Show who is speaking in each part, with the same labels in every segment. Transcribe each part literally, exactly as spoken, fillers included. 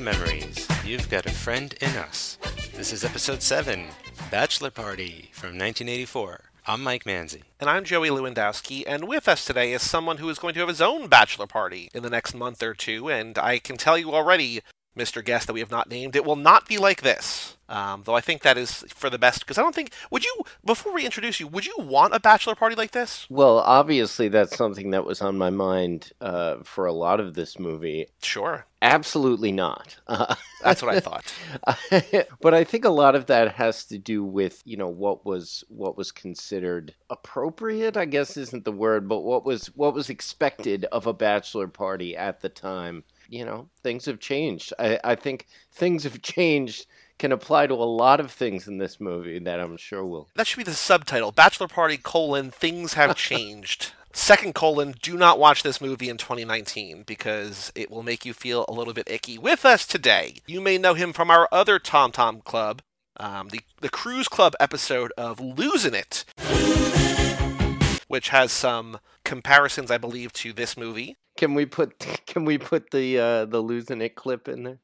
Speaker 1: the memories. You've got a friend in us. This is episode seven, Bachelor Party from nineteen eighty-four. I'm Mike Manzi.
Speaker 2: And I'm Joey Lewandowski, and with us today is someone who is going to have his own bachelor party in the next month or two, and I can tell you already, Mister Guest that we have not named, it will not be like this. Um, though I think that is for the best, because I don't think, would you, before we introduce you, would you want a bachelor party like this?
Speaker 3: Well, obviously that's something that was on my mind uh, for a lot of this movie.
Speaker 2: Sure.
Speaker 3: Absolutely not. Uh,
Speaker 2: That's what I thought.
Speaker 3: But I think a lot of that has to do with, you know, what was what was considered appropriate, I guess isn't the word, but what was what was expected of a bachelor party at the time. You know, things have changed. I, I think things have changed can apply to a lot of things in this movie that I'm sure will.
Speaker 2: That should be the subtitle. Bachelor Party, colon, things have changed. Second colon, do not watch this movie in twenty nineteen because it will make you feel a little bit icky. With us today, you may know him from our other Tom Tom Club, um, the, the Cruise Club episode of Losing It, which has some comparisons, I believe, to this movie.
Speaker 3: Can we put can we put the uh, the Losing It clip in there?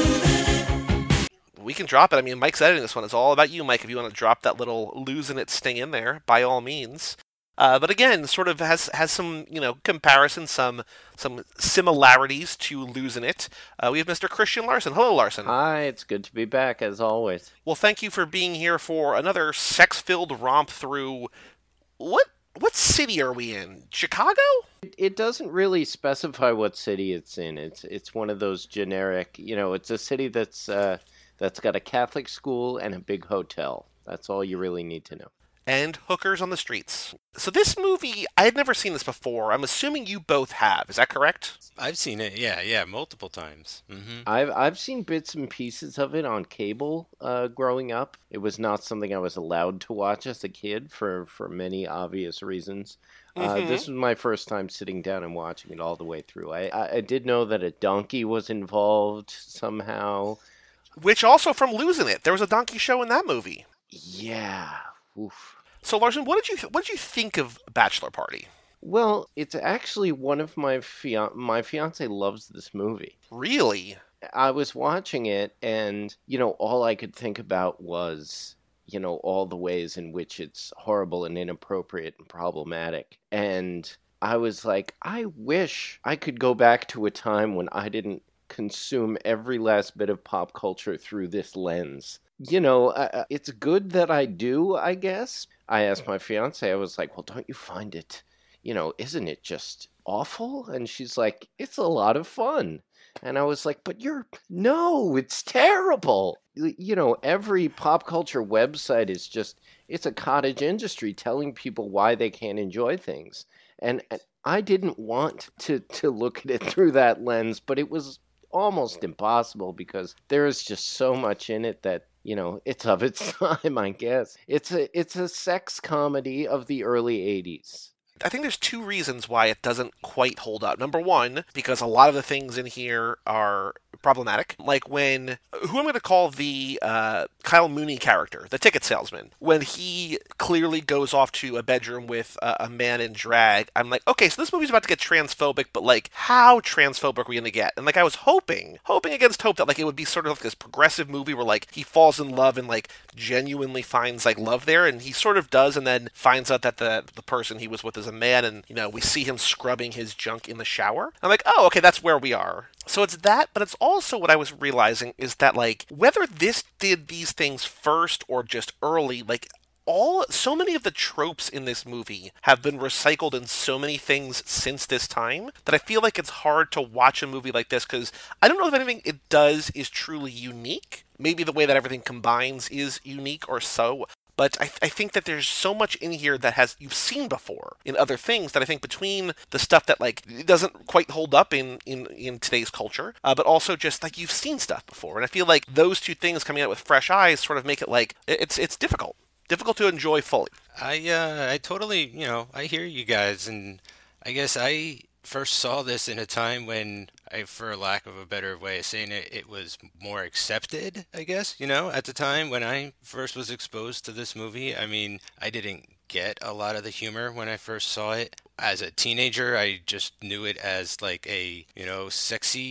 Speaker 2: We can drop it. I mean, Mike's editing this one. It's all about you, Mike. If you want to drop that little Losing It sting in there, by all means. Uh, but again, sort of has has some, you know, comparisons, some some similarities to Losing It. Uh, we have Mister Christian Larson. Hello, Larson.
Speaker 3: Hi, it's good to be back, as always.
Speaker 2: Well, thank you for being here for another sex-filled romp through... What what city are we in? Chicago?
Speaker 3: It, it doesn't really specify what city it's in. It's it's one of those generic, you know, it's a city that's uh, that's got a Catholic school and a big hotel. That's all you really need to know.
Speaker 2: And hookers on the streets. So this movie, I had never seen this before. I'm assuming you both have. Is that correct?
Speaker 1: I've seen it, yeah, yeah, multiple times. Mm-hmm.
Speaker 3: I've I've seen bits and pieces of it on cable uh, growing up. It was not something I was allowed to watch as a kid for, for many obvious reasons. Uh,
Speaker 2: Mm-hmm.
Speaker 3: This was my first time sitting down and watching it all the way through. I, I, I did know that a donkey was involved somehow.
Speaker 2: Which also from Losing It. There was a donkey show in that movie.
Speaker 3: Yeah. Oof.
Speaker 2: So, Larson, what did you what did you think of Bachelor Party?
Speaker 3: Well, it's actually one of my fian- my fiance loves this movie.
Speaker 2: Really?
Speaker 3: I was watching it, and you know, all I could think about was, you know, all the ways in which it's horrible and inappropriate and problematic. And I was like, I wish I could go back to a time when I didn't consume every last bit of pop culture through this lens. You know, uh, it's good that I do, I guess. I asked my fiance, I was like, well, don't you find it, you know, isn't it just awful? And she's like, it's a lot of fun. And I was like, but you're, no, it's terrible. You know, every pop culture website is just, it's a cottage industry telling people why they can't enjoy things. And, and I didn't want to, to look at it through that lens, but it was almost impossible because there is just so much in it that, you know, it's of its time, I guess. It's a it's a sex comedy of the early eighties.
Speaker 2: I think there's two reasons why it doesn't quite hold up. Number one, because a lot of the things in here are problematic. Like when, who I'm going to call the uh, Kyle Mooney character, the ticket salesman, when he clearly goes off to a bedroom with uh, a man in drag, I'm like, okay, so this movie's about to get transphobic, but like, how transphobic are we going to get? And like, I was hoping, hoping against hope that like it would be sort of like this progressive movie where like he falls in love and like genuinely finds like love there, and he sort of does, and then finds out that the the person he was with is a man, and you know, we see him scrubbing his junk in the shower. I'm like, oh, okay, that's where we are. So it's that, but it's also what I was realizing is that, like, whether this did these things first or just early, like, all, so many of the tropes in this movie have been recycled in so many things since this time that I feel like it's hard to watch a movie like this because I don't know if anything it does is truly unique. Maybe the way that everything combines is unique or so. But I, th- I think that there's so much in here that has you've seen before in other things that I think between the stuff that like it doesn't quite hold up in in, in today's culture, uh, but also just like you've seen stuff before, and I feel like those two things coming out with fresh eyes sort of make it like it's it's difficult, difficult to enjoy fully.
Speaker 1: I uh, I totally, you know, I hear you guys, and I guess I first saw this in a time when, I, for lack of a better way of saying it, it was more accepted, I guess, you know, at the time when I first was exposed to this movie. I mean, I didn't get a lot of the humor when I first saw it. As a teenager, I just knew it as like a, you know, sexy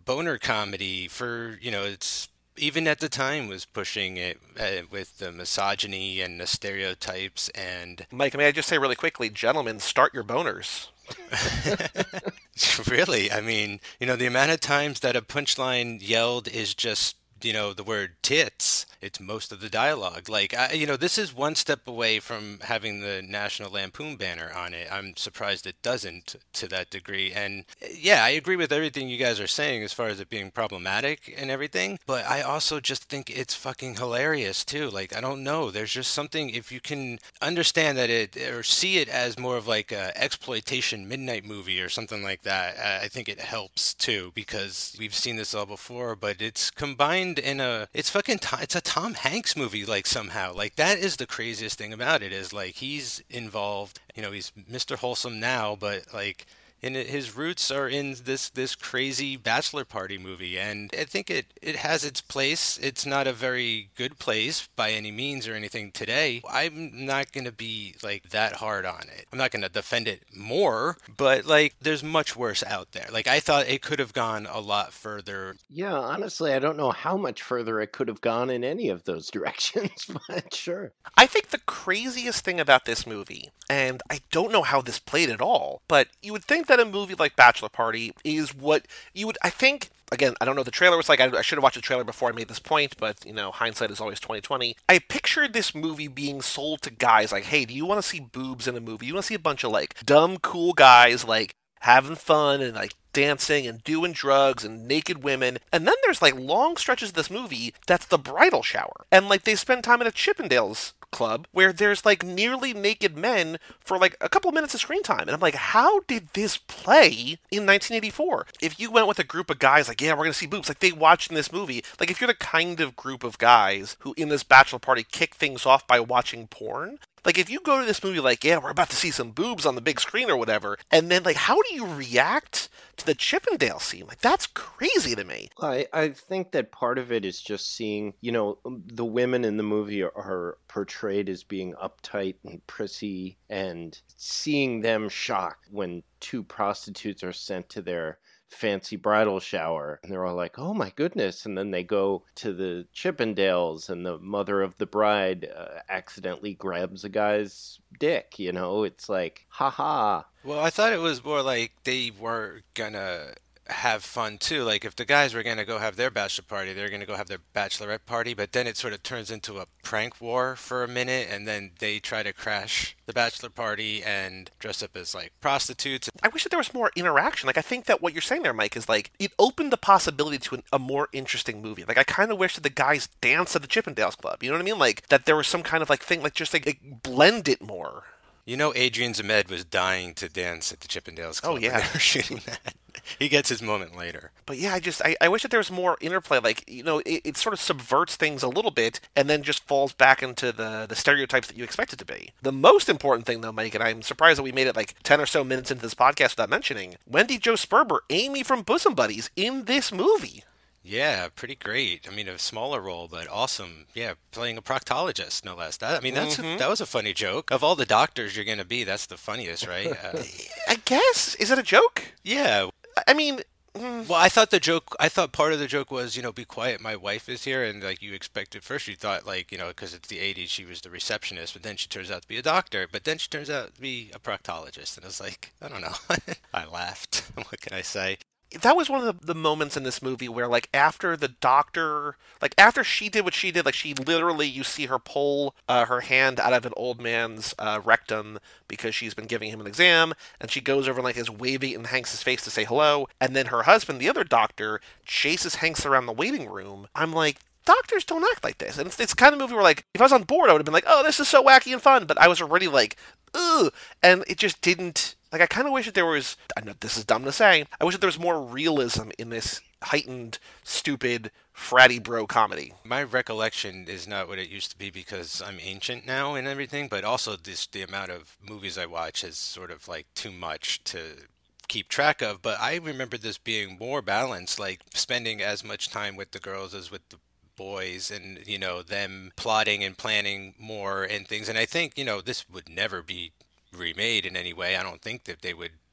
Speaker 1: boner comedy for, you know, it's even at the time was pushing it uh, with the misogyny and the stereotypes and
Speaker 2: Mike, may I just say really quickly, gentlemen, start your boners.
Speaker 1: really, I mean, you know, the amount of times that a punchline yelled is just, you know, the word tits. It's most of the dialogue. Like, I, you know, this is one step away from having the National Lampoon banner on it. I'm surprised it doesn't to that degree. And yeah, I agree with everything you guys are saying as far as it being problematic and everything. But I also just think it's fucking hilarious too. Like, I don't know. There's just something, if you can understand that it or see it as more of like a exploitation midnight movie or something like that, I I think it helps too because we've seen this all before, but it's combined in a it's fucking Tom, it's a Tom Hanks movie like somehow. Like that is the craziest thing about it is like he's involved, you know, he's Mister Wholesome now, but like and it, his roots are in this this crazy bachelor party movie, and I think it it has its place. It's not a very good place by any means or anything today. I'm not gonna be like that hard on it. I'm not gonna defend it more, but like there's much worse out there. Like I thought it could have gone a lot further.
Speaker 3: Yeah, honestly, I don't know how much further it could have gone in any of those directions, but sure.
Speaker 2: I think the craziest thing about this movie, and I don't know how this played at all, but you would think that a movie like Bachelor Party is what you would, I think, again, I don't know what the trailer was like. I, I should have watched the trailer before I made this point, but, you know, hindsight is always twenty twenty. I pictured this movie being sold to guys like, hey, do you want to see boobs in a movie? You want to see a bunch of, like, dumb, cool guys, like, having fun and, like, dancing and doing drugs and naked women. And then there's, like, long stretches of this movie that's the bridal shower. And, like, they spend time at a Chippendales club where there's like nearly naked men for like a couple of minutes of screen time. And I'm like, how did this play in nineteen eighty-four? If you went with a group of guys like, yeah, we're going to see boobs, like they watched in this movie, like if you're the kind of group of guys who in this bachelor party kick things off by watching porn, like if you go to this movie like, yeah, we're about to see some boobs on the big screen or whatever, and then like, how do you react to the Chippendale scene? Like that's crazy to me.
Speaker 3: I, I think that part of it is just seeing, you know, the women in the movie are, are portrayed as being uptight and prissy, and seeing them shocked when two prostitutes are sent to their fancy bridal shower and they're all like, oh my goodness, and then they go to the Chippendales and the mother of the bride uh, accidentally grabs a guy's dick, you know. It's like, haha.
Speaker 1: Well, I thought it was more like they were gonna have fun too. Like if the guys were gonna go have their bachelor party, they're gonna go have their bachelorette party, but then it sort of turns into a prank war for a minute, and then they try to crash the bachelor party and dress up as like prostitutes.
Speaker 2: I wish that there was more interaction. Like I think that what you're saying there, Mike, is like it opened the possibility to an, a more interesting movie. Like I kind of wish that the guys danced at the Chippendales Club. You know what I mean? Like that there was some kind of like thing, like just like, like blend it more.
Speaker 1: You know, Adrian Zemed was dying to dance at the Chippendales Club.
Speaker 2: Oh yeah,
Speaker 1: when they were shooting that. He gets his moment later.
Speaker 2: But yeah, I just I, I wish that there was more interplay. Like you know, it, it sort of subverts things a little bit, and then just falls back into the the stereotypes that you expect it to be. The most important thing, though, Mike, and I'm surprised that we made it like ten or so minutes into this podcast without mentioning Wendy Jo Sperber, Amy from Bosom Buddies, in this movie.
Speaker 1: Yeah, pretty great. I mean, a smaller role, but awesome. Yeah, playing a proctologist, no less. That I mean, that's
Speaker 2: mm-hmm.
Speaker 1: a, that was a funny joke. Of all the doctors you're going to be, that's the funniest, right? Uh,
Speaker 2: I guess. Is it a joke?
Speaker 1: Yeah.
Speaker 2: I mean... Mm.
Speaker 1: Well, I thought the joke, I thought part of the joke was, you know, be quiet, my wife is here, and like you expected first, you thought like, you know, because it's the eighties, she was the receptionist, but then she turns out to be a doctor, but then she turns out to be a proctologist, and I was like, I don't know. I laughed. What can I say?
Speaker 2: That was one of the, the moments in this movie where, like, after the doctor, like, after she did what she did, like, she literally, you see her pull uh, her hand out of an old man's uh, rectum because she's been giving him an exam, and she goes over and, like, is waving in Hanks' face to say hello, and then her husband, the other doctor, chases Hanks around the waiting room. I'm like, doctors don't act like this. And it's, it's the kind of movie where, like, if I was on board, I would have been like, oh, this is so wacky and fun, but I was already like, ugh, and it just didn't... Like, I kind of wish that there was, I know this is dumb to say, I wish that there was more realism in this heightened, stupid, fratty bro comedy.
Speaker 1: My recollection is not what it used to be because I'm ancient now and everything, but also this the amount of movies I watch is sort of like too much to keep track of. But I remember this being more balanced, like spending as much time with the girls as with the boys, and, you know, them plotting and planning more and things. And I think, you know, this would never be remade in any way. I don't think that they would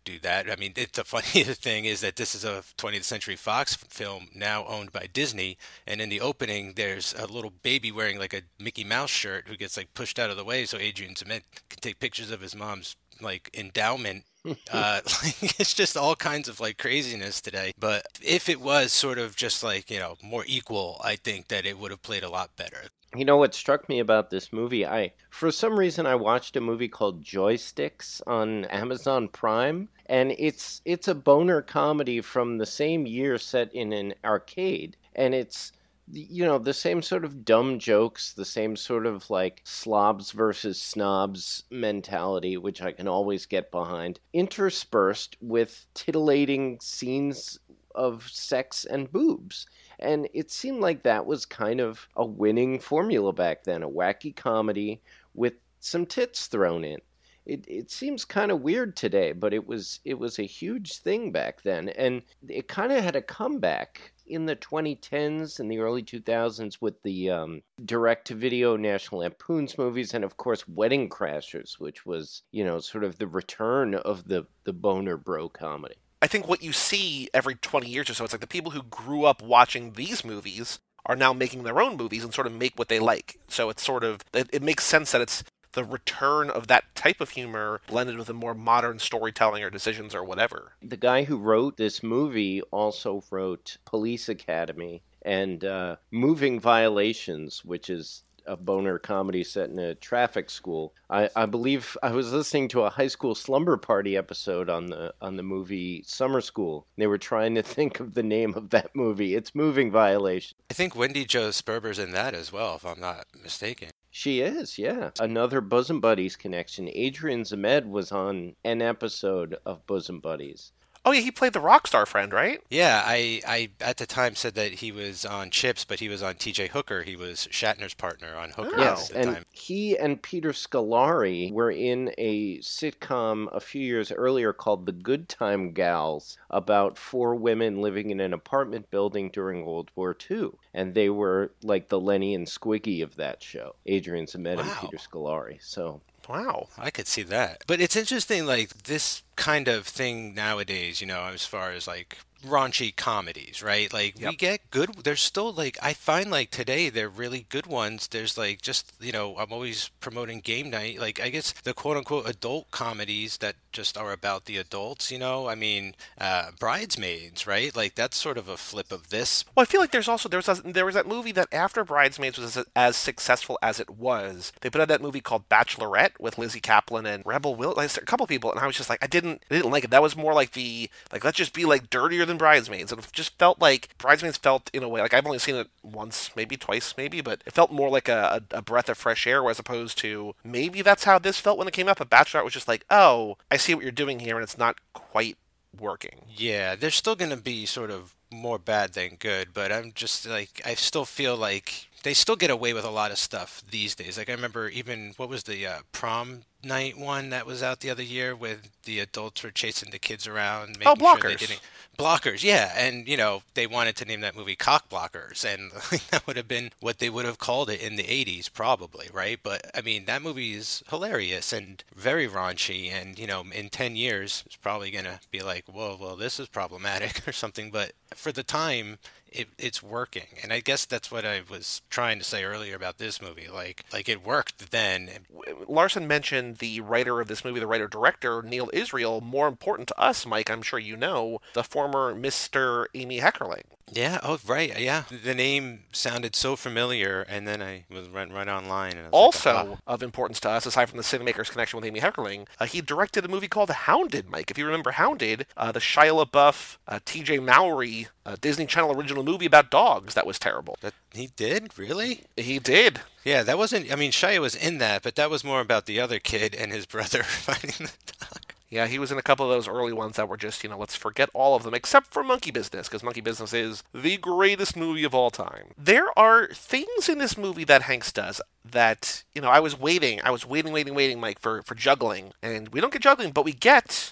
Speaker 1: do that. I mean, it, the funniest thing is that this is a twentieth Century Fox film now owned by Disney, and in the opening, there's a little baby wearing like a Mickey Mouse shirt who gets like pushed out of the way so Adrian Zmed can take pictures of his mom's like endowment. uh like, it's just all kinds of like craziness today. But if it was sort of just like, you know, more equal, I think that it would have played a lot better.
Speaker 3: You know what struck me about this movie? I, for some reason, I watched a movie called Joysticks on Amazon Prime, and it's it's a boner comedy from the same year set in an arcade, and it's, you know, the same sort of dumb jokes, the same sort of like slobs versus snobs mentality, which I can always get behind, interspersed with titillating scenes of sex and boobs. And it seemed like that was kind of a winning formula back then, a wacky comedy with some tits thrown in. It it seems kind of weird today, but it was it was a huge thing back then, and it kind of had a comeback in the twenty tens and the early two thousands with the um, direct-to-video National Lampoon's movies, and of course Wedding Crashers, which was, you know, sort of the return of the the boner bro comedy.
Speaker 2: I think what you see every twenty years or so, it's like the people who grew up watching these movies are now making their own movies and sort of make what they like. So it's sort of, it, it makes sense that it's the return of that type of humor blended with a more modern storytelling or decisions or whatever.
Speaker 3: The guy who wrote this movie also wrote Police Academy and uh, Moving Violations, which is a boner comedy set in a traffic school. I, I believe I was listening to a high school slumber party episode on the on the movie Summer School. They were trying to think of the name of that movie. It's Moving Violation.
Speaker 1: I think Wendy Jo Sperber's in that as well, if I'm not mistaken.
Speaker 3: She is, yeah. Another Bosom Buddies connection. Adrian Zmed was on an episode of Bosom Buddies.
Speaker 2: Oh yeah, he played the rock star friend, right?
Speaker 1: Yeah, I, I at the time said that he was on Chips, but he was on T J Hooker. He was Shatner's partner on Hooker
Speaker 3: Yes,
Speaker 1: at the
Speaker 3: and
Speaker 1: time.
Speaker 3: he and Peter Scolari were in a sitcom a few years earlier called The Good Time Gals about four women living in an apartment building during World War Two. And they were like the Lenny and Squiggy of that show, Adrian Zmed
Speaker 1: Wow.
Speaker 3: and Peter Scolari. So
Speaker 2: Wow.
Speaker 1: I could see that. But it's interesting, like, this kind of thing nowadays, you know, as far as, like, raunchy comedies, right? Like,
Speaker 2: Yep.
Speaker 1: we get good, there's still, like, I find, like, today, they're really good ones. There's, like, just, you know, I'm always promoting Game Night. Like, I guess the quote-unquote adult comedies that just are about the adults, you know? I mean, uh, Bridesmaids, right? Like, that's sort of a flip of this.
Speaker 2: Well, I feel like there's also there was a, there was that movie that after Bridesmaids was as, as successful as it was, they put out that movie called Bachelorette with Lizzie Kaplan and Rebel Will, like, a couple people, and I was just like, I didn't I didn't like it. That was more like the like let's just be like dirtier than Bridesmaids, and it just felt like Bridesmaids felt in a way like I've only seen it once, maybe twice, maybe, but it felt more like a, a, a breath of fresh air as opposed to maybe that's how this felt when it came up. But Bachelorette was just like, oh, I see what you're doing here, and it's not quite working.
Speaker 1: Yeah, there's still going to be sort of more bad than good, but I'm just like, I still feel like they still get away with a lot of stuff these days. Like, I remember even, what was the uh, prom night one that was out the other year where the adults were chasing the kids around, making
Speaker 2: Oh,
Speaker 1: sure they
Speaker 2: Blockers.
Speaker 1: didn't. Blockers, yeah, and you know they wanted to name that movie Cock Blockers, and that would have been what they would have called it in the eighties, probably, right? But I mean, that movie is hilarious and very raunchy, and you know, in ten years, it's probably gonna be like, whoa, well, this is problematic or something. But for the time, it, it's working, and I guess that's what I was trying to say earlier about this movie. Like, like it worked then.
Speaker 2: Larson mentioned the writer of this movie, the writer-director, Neil Israel. More important to us, Mike, I'm sure you know, the former Mister Amy Heckerling.
Speaker 1: Yeah. Oh, right. Yeah. The name sounded so familiar, and then I was right, right online. And I was
Speaker 2: Also
Speaker 1: like, "Ah."
Speaker 2: of importance to us, aside from the Cinemaker's connection with Amy Heckerling, uh, he directed a movie called Hounded, Mike. If you remember Hounded, uh, the Shia LaBeouf, uh, T J Mowry, uh, Disney Channel original movie about dogs that was terrible.
Speaker 1: That he did, really?
Speaker 2: He did.
Speaker 1: Yeah, that wasn't. I mean, Shia was in that, but that was more about the other kid and his brother fighting the dog.
Speaker 2: Yeah, he was in a couple of those early ones that were just, you know, let's forget all of them except for Monkey Business, because Monkey Business is the greatest movie of all time. There are things in this movie that Hanks does that, you know, I was waiting, I was waiting, waiting, waiting, Mike, for, for juggling. And we don't get juggling, but we get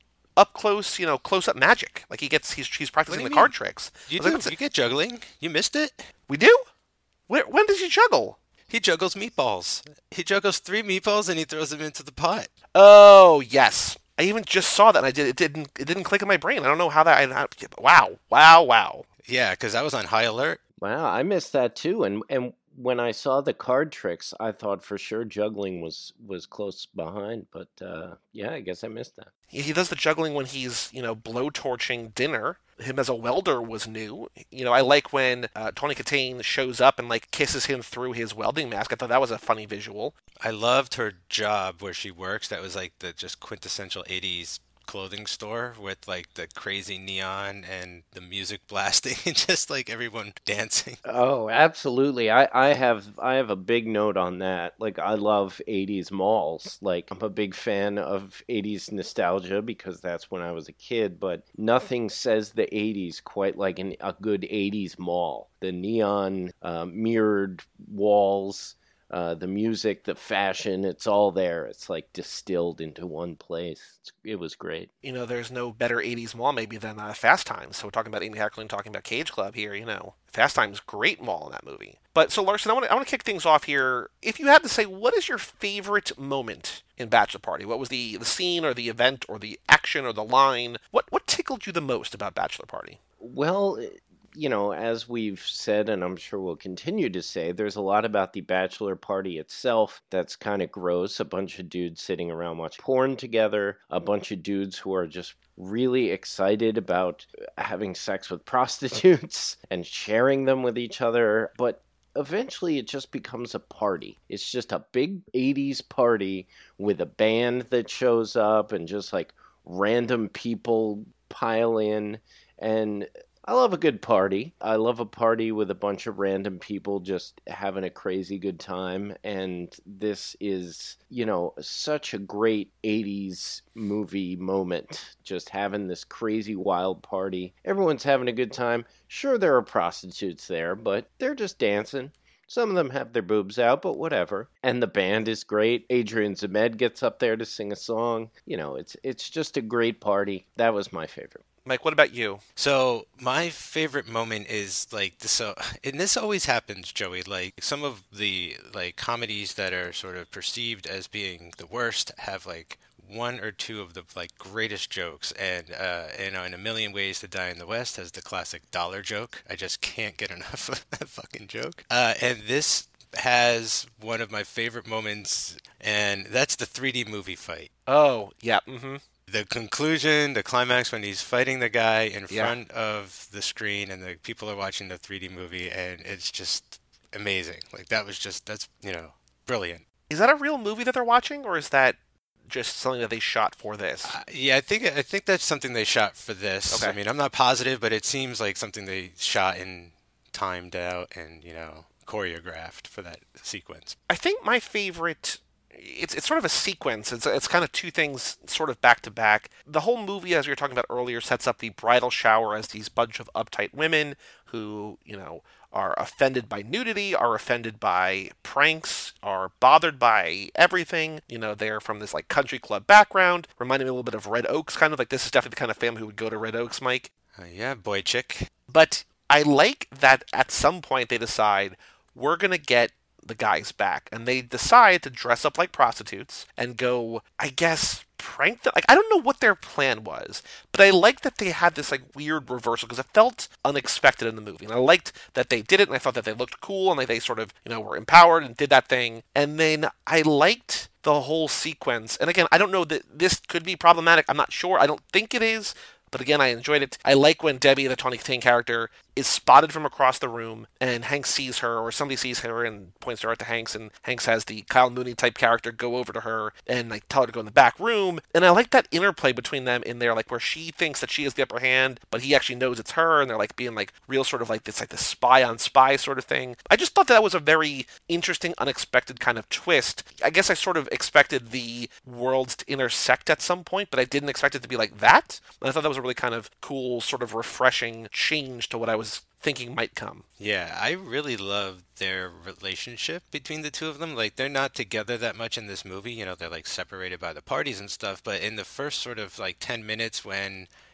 Speaker 2: up close, you know, close-up magic. Like he gets, he's, he's practicing
Speaker 1: What do
Speaker 2: the
Speaker 1: you
Speaker 2: card
Speaker 1: mean?
Speaker 2: tricks.
Speaker 1: You
Speaker 2: I was
Speaker 1: do.
Speaker 2: like,
Speaker 1: You get juggling. You missed it.
Speaker 2: we do? Where, when does he juggle?
Speaker 1: He juggles meatballs. He juggles three meatballs and he throws them into the pot.
Speaker 2: Oh, yes. I even just saw that, and I did it didn't it didn't click in my brain. I don't know how that. I, I, wow, wow, wow.
Speaker 1: Yeah, because I was on high alert.
Speaker 3: Wow, I missed that too. And and when I saw the card tricks, I thought for sure juggling was was close behind. But uh, yeah, I guess I missed that.
Speaker 2: He, he does the juggling when he's you know blowtorching dinner. Him as a welder was new. You know, I like when uh, Tony Katane shows up and like kisses him through his welding mask. I thought that was a funny visual.
Speaker 1: I loved her job where she works. That was like the just quintessential eighties clothing store with like the crazy neon and the music blasting and just like everyone dancing.
Speaker 3: Oh, absolutely. I, I have I have a big note on that. Like I love eighties malls. Like I'm a big fan of eighties nostalgia because that's when I was a kid, but nothing says the eighties quite like an, a good eighties mall. The neon uh, mirrored walls, uh, the music, the fashion, it's all there. It's like distilled into one place. It's, it was great.
Speaker 2: You know, there's no better eighties mall maybe than uh, Fast Times. So we're talking about Amy Heckerling talking about Cage Club here, you know. Fast Times, great mall in that movie. But so Larson, I want to I want to kick things off here. If you had to say, what is your favorite moment in Bachelor Party? What was the, the scene or the event or the action or the line? What what tickled you the most about Bachelor Party?
Speaker 3: Well, you know, as we've said, and I'm sure we'll continue to say, there's a lot about the bachelor party itself that's kind of gross. A bunch of dudes sitting around watching porn together, a bunch of dudes who are just really excited about having sex with prostitutes and sharing them with each other. But eventually it just becomes a party. It's just a big eighties party with a band that shows up and just like random people pile in. And I love a good party. I love a party with a bunch of random people just having a crazy good time. And this is, you know, such a great eighties movie moment. Just having this crazy wild party. Everyone's having a good time. Sure, there are prostitutes there, but they're just dancing. Some of them have their boobs out, but whatever. And the band is great. Adrian Zemed gets up there to sing a song. You know, it's it's just a great party. That was my favorite.
Speaker 2: Mike, what about you?
Speaker 1: So my favorite moment is like this. So, and this always happens, Joey. Like some of the like comedies that are sort of perceived as being the worst have like one or two of the like greatest jokes. And uh, you know, in A Million Ways to Die in the West has the classic dollar joke. I just can't get enough of that fucking joke. Uh, and this has one of my favorite moments, and that's the three D movie fight.
Speaker 2: Oh, yeah. Mm-hmm.
Speaker 1: The conclusion, the climax when he's fighting the guy in
Speaker 2: Yeah.
Speaker 1: front of the screen and the people are watching the three D movie, and it's just amazing. Like that was just, that's, you know, brilliant.
Speaker 2: Is that a real movie that they're watching, or is that just something that they shot for this?
Speaker 1: Uh, yeah, I think I think that's something they shot for this.
Speaker 2: Okay.
Speaker 1: I mean, I'm not positive, but it seems like something they shot and timed out and, you know, choreographed for that sequence.
Speaker 2: I think my favorite it's it's sort of a sequence. It's it's kind of two things sort of back to back. The whole movie, as we were talking about earlier, sets up the bridal shower as these bunch of uptight women who, you know, are offended by nudity, are offended by pranks, are bothered by everything. You know, they're from this like country club background, reminding me a little bit of Red Oaks, kind of like this is definitely the kind of family who would go to Red Oaks, Mike.
Speaker 1: Uh, yeah, boy chick.
Speaker 2: But I like that at some point they decide we're gonna get the guys back, and they decide to dress up like prostitutes and go, I guess, prank them. Like, I don't know what their plan was, but I liked that they had this like weird reversal because it felt unexpected in the movie, and I liked that they did it, and I thought that they looked cool, and they, they sort of, you know, were empowered and did that thing. And then I liked the whole sequence, and again, I don't know that this could be problematic. I'm not sure. I don't think it is. But again, I enjoyed it. I like when Debbie, the Tawny Katane character, is spotted from across the room, and Hanks sees her, or somebody sees her and points her out to Hanks, and Hanks has the Kyle Mooney type character go over to her and like tell her to go in the back room. And I like that interplay between them in there, like where she thinks that she has the upper hand, but he actually knows it's her, and they're like being like real sort of like this like this spy on spy sort of thing. I just thought that was a very interesting, unexpected kind of twist. I guess I sort of expected the worlds to intersect at some point, but I didn't expect it to be like that. And I thought that was a really kind of cool, sort of refreshing change to what I was thinking might come.
Speaker 1: Yeah, I really love their relationship between the two of them. Like, they're not together that much in this movie. You know, they're like separated by the parties and stuff. But in the first sort of like ten minutes when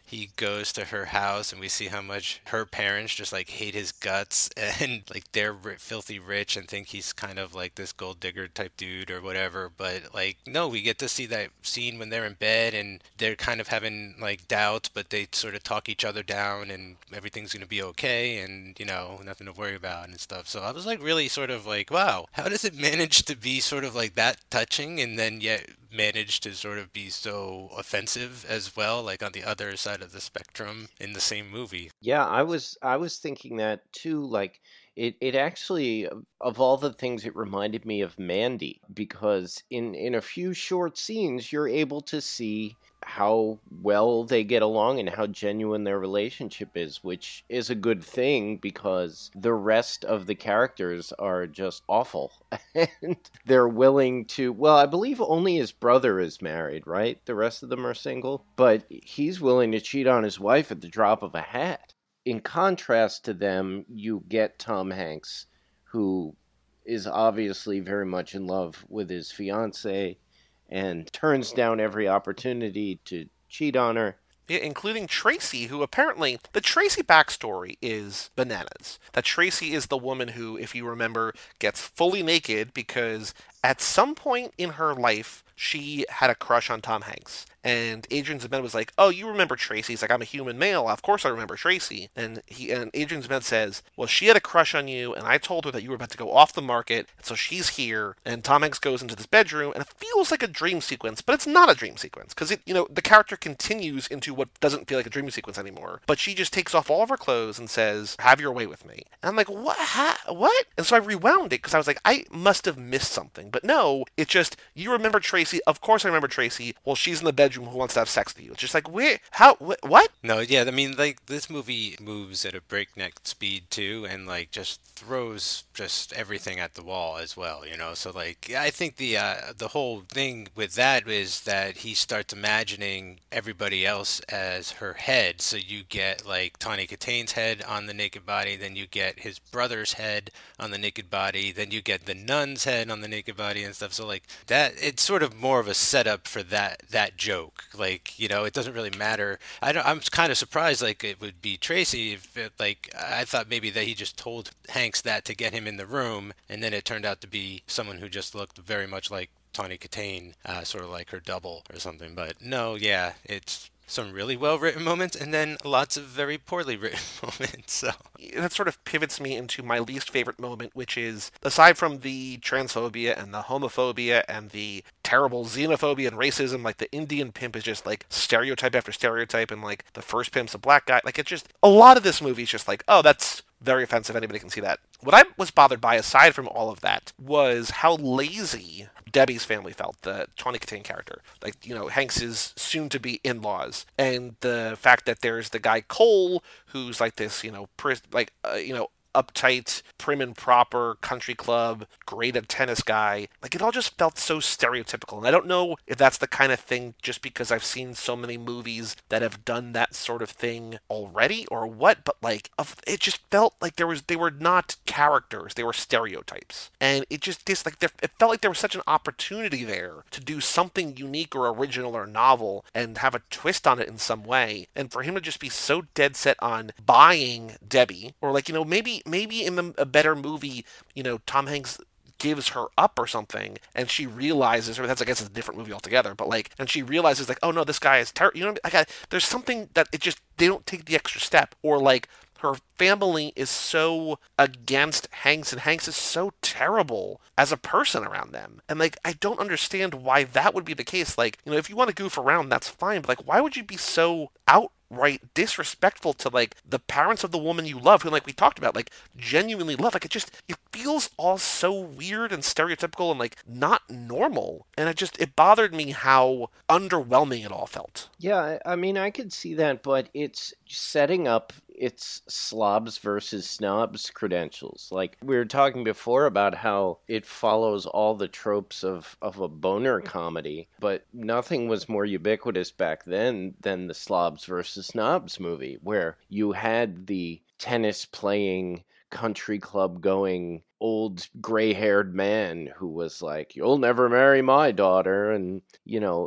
Speaker 1: he goes to her house and we see how much her parents just like hate his guts and like they're ri- filthy rich and think he's kind of like this gold digger type dude or whatever. But like, no, we get to see that scene when they're in bed and they're kind of having like doubts, but they sort of talk each other down and everything's going to be okay and, you know, nothing to worry about and stuff. So I was like really sort of like, wow, how does it manage to be sort of like that touching and then yet manage to sort of be so offensive as well, like on the other side of the spectrum in the same movie?
Speaker 3: Yeah, I was I was thinking that too. Like it, it actually of of all the things, it reminded me of Mandy because in in a few short scenes, you're able to see how well they get along and how genuine their relationship is, which is a good thing because the rest of the characters are just awful. And they're willing to, well, I believe only his brother is married, right? The rest of them are single, but he's willing to cheat on his wife at the drop of a hat. In contrast to them, you get Tom Hanks, who is obviously very much in love with his fiancee and turns down every opportunity to cheat on her.
Speaker 2: Yeah, including Tracy, who apparently the Tracy backstory is bananas. That Tracy is the woman who, if you remember, gets fully naked because at some point in her life she had a crush on Tom Hanks. And Adrian Zebed was like, "Oh, you remember Tracy?" He's like, "I'm a human male. Of course I remember Tracy." And he and Adrian Zebed says, "Well, she had a crush on you, and I told her that you were about to go off the market, and so she's here." And Tom Hanks goes into this bedroom, and it feels like a dream sequence, but it's not a dream sequence because it, you know, the character continues into what doesn't feel like a dream sequence anymore. But she just takes off all of her clothes and says, "Have your way with me." And I'm like, "What? Ha- what?" And so I rewound it because I was like, I must have missed something. But no, it's just you remember Tracy. Of course I remember Tracy. Well, she's in the bedroom who wants to have sex with you. It's just like, where? How? Wh- what?
Speaker 1: No, yeah, I mean, like this movie moves at a breakneck speed too, and like just throws just everything at the wall as well, you know. So like, I think the uh, the whole thing with that is that he starts imagining everybody else as her head. So you get like Tawny Kitane's head on the naked body, then you get his brother's head on the naked body, then you get the nun's head on the naked body and stuff. So like that, it's sort of more of a setup for that that joke. Like, you know, it doesn't really matter. I don't, I'm kind of surprised like it would be Tracy if it, like I thought maybe that he just told Hanks that to get him in the room, and then it turned out to be someone who just looked very much like Tawny Katane, uh, sort of like her double or something. But no, yeah, it's some really well written moments and then lots of very poorly written moments. So
Speaker 2: That sort of pivots me into my least favorite moment, which is aside from the transphobia and the homophobia and the terrible xenophobia and racism, like the Indian pimp is just like stereotype after stereotype, and like the first pimp's a black guy. Like it's just a lot of this movie is just like, oh, that's very offensive. Anybody can see that. What I was bothered by, aside from all of that, was how lazy Debbie's family felt, the Tawny Katane character. Like, you know, Hanks's soon-to-be in-laws. And the fact that there's the guy Cole, who's like this, you know, pris- like, uh, you know, uptight, prim and proper country club, great at tennis guy. Like, it all just felt so stereotypical. And I don't know if that's the kind of thing just because I've seen so many movies that have done that sort of thing already or what, but like, it just felt like there was, they were not characters, they were stereotypes. And it just, just like, there, it felt like there was such an opportunity there to do something unique or original or novel and have a twist on it in some way. And for him to just be so dead set on buying Debbie, or like, you know, maybe maybe in a better movie, you know, Tom Hanks gives her up or something, and she realizes, or that's I guess it's a different movie altogether, but like, and she realizes like, oh no, this guy is terrible. You know, I got, there's something that it just they don't take the extra step, or like her family is so against Hanks, and Hanks is so terrible as a person around them. And like, I don't understand why that would be the case. Like, you know, if you want to goof around, that's fine, but like, why would you be so outright disrespectful to like the parents of the woman you love, who, like we talked about, like genuinely love? Like, it just, it feels all so weird and stereotypical and like not normal. And it just, it bothered me how underwhelming it all felt.
Speaker 3: Yeah, I I mean, I could see that, but it's setting up its slobs versus snobs credentials. Like we were talking before about how it follows all the tropes of, of a boner comedy, but nothing was more ubiquitous back then than the slobs versus snobs movie, where you had the tennis playing, country club going old gray haired man who was like, "You'll never marry my daughter." And, you know, it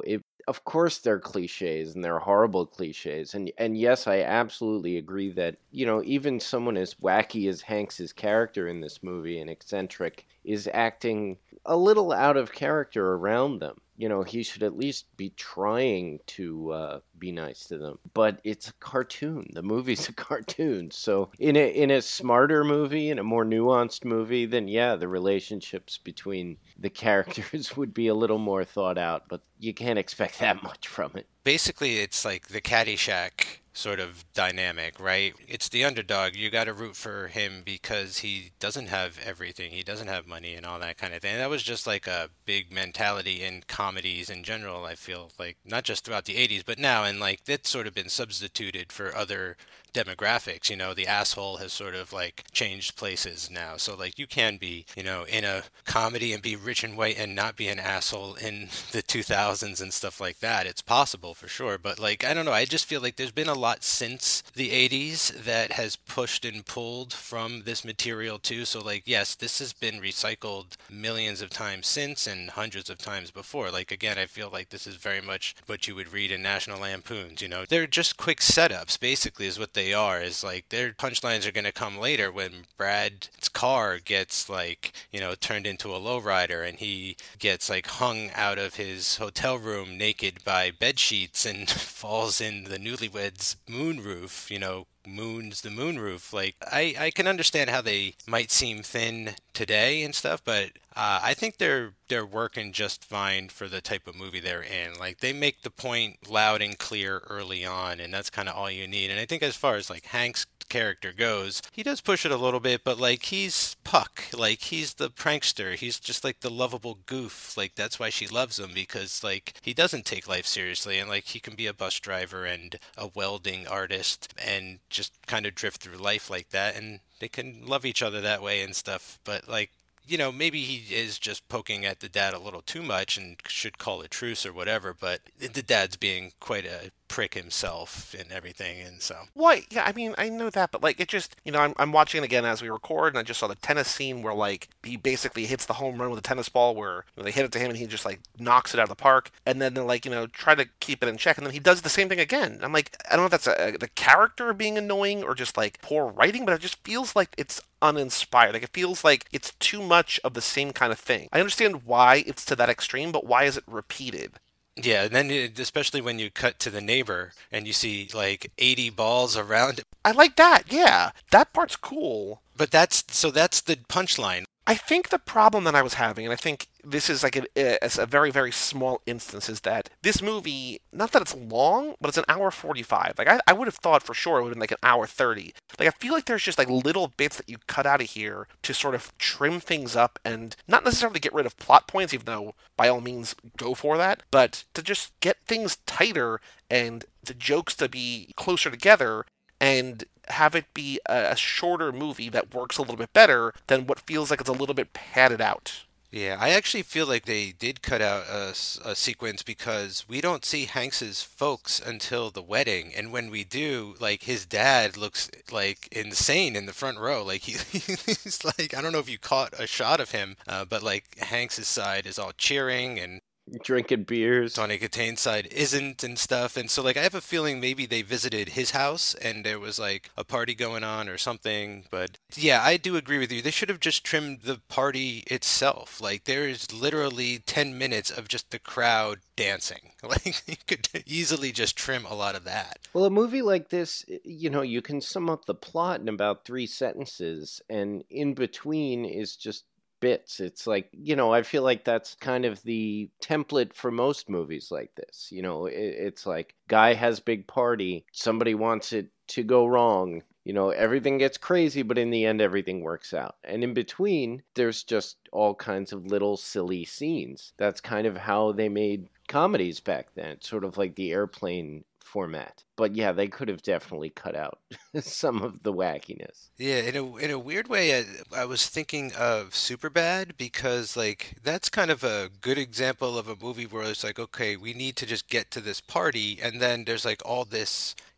Speaker 3: of course they're cliches and they're horrible cliches. And and yes, I absolutely agree that, you know, even someone as wacky as Hanks's character in this movie and eccentric is acting a little out of character around them. You know, he should at least be trying to uh, be nice to them. But it's a cartoon. The movie's a cartoon. So in a in a smarter movie, in a more nuanced movie, then yeah, the relationships between the characters would be a little more thought out. But you can't expect that much from it.
Speaker 1: Basically, it's like the Caddyshack sort of dynamic, right? It's the underdog. You got to root for him because he doesn't have everything. He doesn't have money and all that kind of thing. And that was just like a big mentality in comedies in general, I feel like, not just throughout the eighties, but now. And like that's sort of been substituted for other demographics. You know, the asshole has sort of like changed places now. So like you can be, you know, in a comedy and be rich and white and not be an asshole in the two thousands and stuff like that. It's possible for sure. But like, I don't know. I just feel like there's been a lot since the eighties that has pushed and pulled from this material too. So like, yes, this has been recycled millions of times since and hundreds of times before. Like, again, I feel like this is very much what you would read in National Lampoons. You know, they're just quick setups, basically, is what they are. Is like their punchlines are going to come later when Brad's car gets like, you know, turned into a lowrider and he gets like hung out of his hotel room naked by bed sheets and falls in the newlyweds moon roof, you know, moons the moon roof. Like I, I can understand how they might seem thin today and stuff, but uh, I think they're they're working just fine for the type of movie they're in. Like they make the point loud and clear early on, and that's kind of all you need. And I think as far as like Hank's character goes, he does push it a little bit, but like he's Puck, like he's the prankster, he's just like the lovable goof. Like that's why she loves him, because like he doesn't take life seriously, and like he can be a bus driver and a welding artist and just kind of drift through life like that, and they can love each other that way and stuff. But like, you know, maybe he is just poking at the dad a little too much and should call a truce or whatever, but the dad's being quite a prick himself and everything, and so.
Speaker 2: Why? Yeah, I mean, I know that, but like, it just, you know, I'm, I'm watching it again as we record, and I just saw the tennis scene where like he basically hits the home run with a tennis ball, where you know, they hit it to him and he just like knocks it out of the park, and then they're like, you know, try to keep it in check, and then he does the same thing again. I'm like, I don't know if that's a, a, the character being annoying or just like poor writing, but it just feels like it's uninspired. Like it feels like it's too much of the same kind of thing. I understand why it's to that extreme, but why is it repeated?
Speaker 1: Yeah, and then it, especially when you cut to the neighbor and you see like eighty balls around it.
Speaker 2: I like that. Yeah, that part's cool.
Speaker 1: But that's so that's the punchline.
Speaker 2: I think the problem that I was having, and I think this is like a, a, a very, very small instance, is that this movie, not that it's long, but it's an hour forty-five. Like, I, I would have thought for sure it would have been like an hour thirty. Like, I feel like there's just like little bits that you cut out of here to sort of trim things up and not necessarily get rid of plot points, even though by all means go for that, but to just get things tighter and the jokes to be closer together and have it be a, a shorter movie that works a little bit better than what feels like it's a little bit padded out.
Speaker 1: Yeah, I actually feel like they did cut out a, s- a sequence because we don't see Hanks's folks until the wedding, and when we do, like his dad looks like insane in the front row. Like he, he's like, I don't know if you caught a shot of him, uh, but like Hanks's side is all cheering and
Speaker 3: Drinking beers.
Speaker 1: Tawny Kitane's side isn't and stuff. And so like I have a feeling maybe they visited his house and there was like a party going on or something. But yeah, I do agree with you. They should have just trimmed the party itself. Like there is literally ten minutes of just the crowd dancing. Like you could easily just trim a lot of that.
Speaker 3: Well, a movie like this, you know, you can sum up the plot in about three sentences, and in between is just bits. It's like, you know, I feel like that's kind of the template for most movies like this. You know, it, it's like guy has big party, somebody wants it to go wrong. You know, everything gets crazy, but in the end, everything works out. And in between, there's just all kinds of little silly scenes. That's kind of how they made comedies back then, sort of like the Airplane format. But yeah, they could have definitely cut out some of the wackiness.
Speaker 1: Yeah, in a in a weird way, I, I was thinking of Superbad because like that's kind of a good example of a movie where it's like, okay, we need to just get to this party, and then there's like all this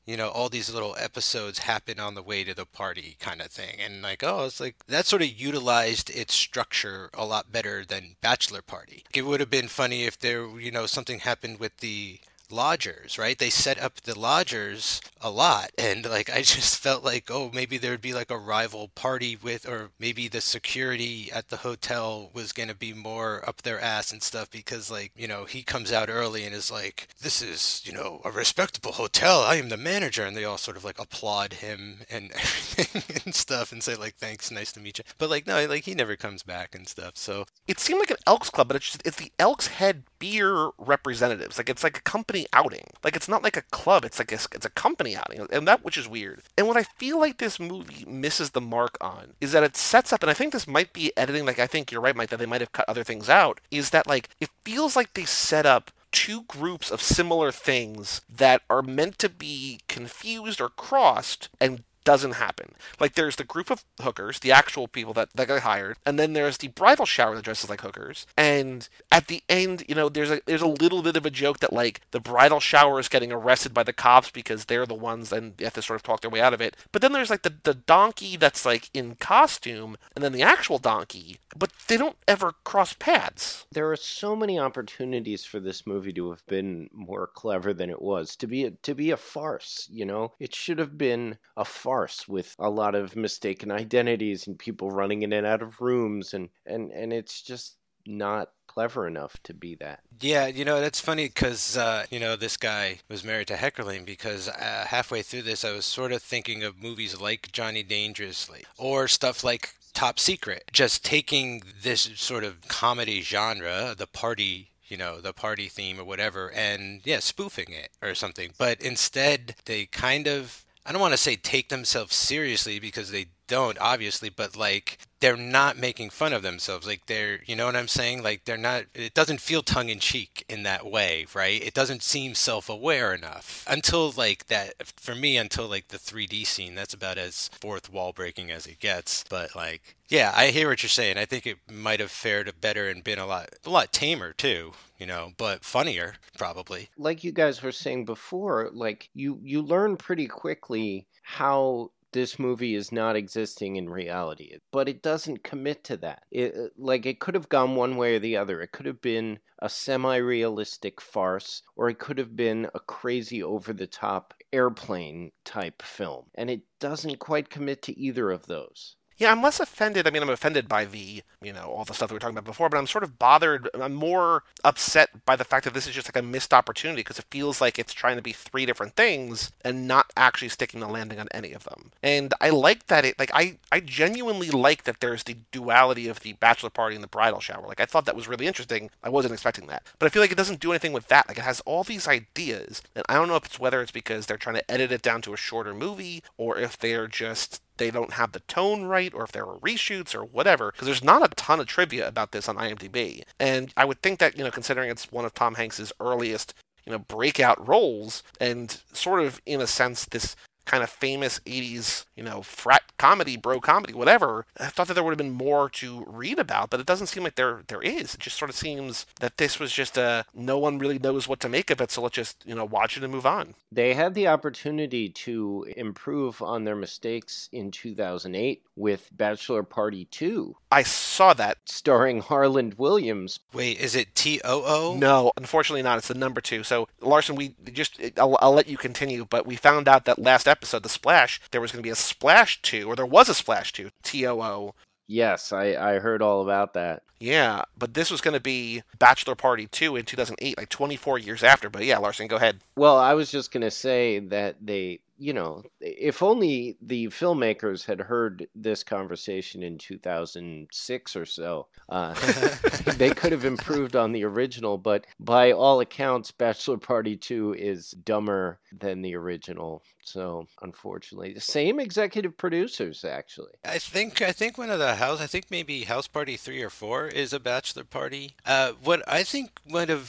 Speaker 1: you know, all these little episodes happen on the way to the party kind of thing. And like, oh, it's like that sort of utilized its structure a lot better than Bachelor Party. It would have been funny if there, you know, something happened with the lodgers, right? They set up the lodgers a lot, and like I just felt like, oh, maybe there'd be like a rival party with, or maybe the security at the hotel was gonna be more up their ass and stuff because, like, you know, he comes out early and is like, this is, you know, a respectable hotel, I am the manager, and they all sort of like applaud him and everything and stuff and say like, thanks, nice to meet you. But like, no, like he never comes back and stuff. So
Speaker 2: It seemed like an Elks Club, but it's just, it's the Elks Head beer representatives. Like it's like a company outing. Like it's not like a club. It's like a, it's a company outing, and that which is weird. And what I feel like this movie misses the mark on is that it sets up, and I think this might be editing. Like I think you're right, Mike, that they might have cut other things out. Is that like it feels like they set up two groups of similar things that are meant to be confused or crossed and doesn't happen. Like there's the group of hookers, the actual people that, that got hired, and then there's the bridal shower that dresses like hookers. And at the end, you know, there's a there's a little bit of a joke that like the bridal shower is getting arrested by the cops because they're the ones and they have to sort of talk their way out of it. But then there's like the, the donkey that's like in costume and then the actual donkey, but they don't ever cross paths.
Speaker 3: There are so many opportunities for this movie to have been more clever than it was. To be a, to be a farce, you know? It should have been a farce with a lot of mistaken identities and people running in and out of rooms, and and and it's just not clever enough to be that.
Speaker 1: yeah, you know, that's funny because, uh, you know, this guy was married to Heckerling because uh, halfway through this, I was sort of thinking of movies like Johnny Dangerously or stuff like Top Secret, just taking this sort of comedy genre, the party, you know, the party theme or whatever, and yeah, spoofing it or something. But instead, they kind of, I don't want to say take themselves seriously because they don't, obviously, but like they're not making fun of themselves. Like they're, you know what I'm saying? Like they're not, it doesn't feel tongue in cheek in that way, right? It doesn't seem self aware enough until like that, for me, until like the three D scene. That's about as fourth wall breaking as it gets. But like, yeah, I hear what you're saying. I think it might have fared better and been a lot, a lot tamer too, you know, but funnier probably.
Speaker 3: Like you guys were saying before, like you you learn pretty quickly how this movie is not existing in reality, but it doesn't commit to that. It, like it could have gone one way or the other. It could have been a semi-realistic farce, or it could have been a crazy over-the-top airplane type film, and it doesn't quite commit to either of those.
Speaker 2: Yeah, I'm less offended. I mean, I'm offended by the, you know, all the stuff that we were talking about before, but I'm sort of bothered. I'm more upset by the fact that this is just like a missed opportunity because it feels like it's trying to be three different things and not actually sticking the landing on any of them. And I like that it, like, I, I genuinely like that there's the duality of the bachelor party and the bridal shower. Like, I thought that was really interesting. I wasn't expecting that. But I feel like it doesn't do anything with that. Like, it has all these ideas, and I don't know if it's whether it's because they're trying to edit it down to a shorter movie or if they're just they don't have the tone right, or if there were reshoots or whatever, because there's not a ton of trivia about this on IMDb. And I would think that, you know, considering it's one of Tom Hanks's earliest, you know, breakout roles, and sort of, in a sense, this kind of famous eighties, you know, frat comedy, bro comedy, whatever, I thought that there would have been more to read about, but it doesn't seem like there there is. It just sort of seems that this was just a, no one really knows what to make of it, so let's just, you know, watch it and move on.
Speaker 3: They had the opportunity to improve on their mistakes in two thousand eight with Bachelor Party two.
Speaker 2: I saw that.
Speaker 3: Starring Harland Williams.
Speaker 1: Wait, is it T O O?
Speaker 2: No, unfortunately not. It's the number two. So, Larson, we just, I'll, I'll let you continue, but we found out that last episode, The Splash, there was going to be a Splash two, or there was a Splash two, T O O.
Speaker 3: Yes, I, I heard all about that.
Speaker 2: Yeah, but this was going to be Bachelor Party two in two thousand eight, like twenty-four years after. But yeah, Larson, go ahead.
Speaker 3: Well, I was just going to say that they, you know, if only the filmmakers had heard this conversation in two thousand six or so, uh, they could have improved on the original. But by all accounts, Bachelor Party two is dumber than the original. So, unfortunately, the same executive producers, actually.
Speaker 1: I think I think one of the house I think maybe House Party three or four is a bachelor party. Uh, what I think might have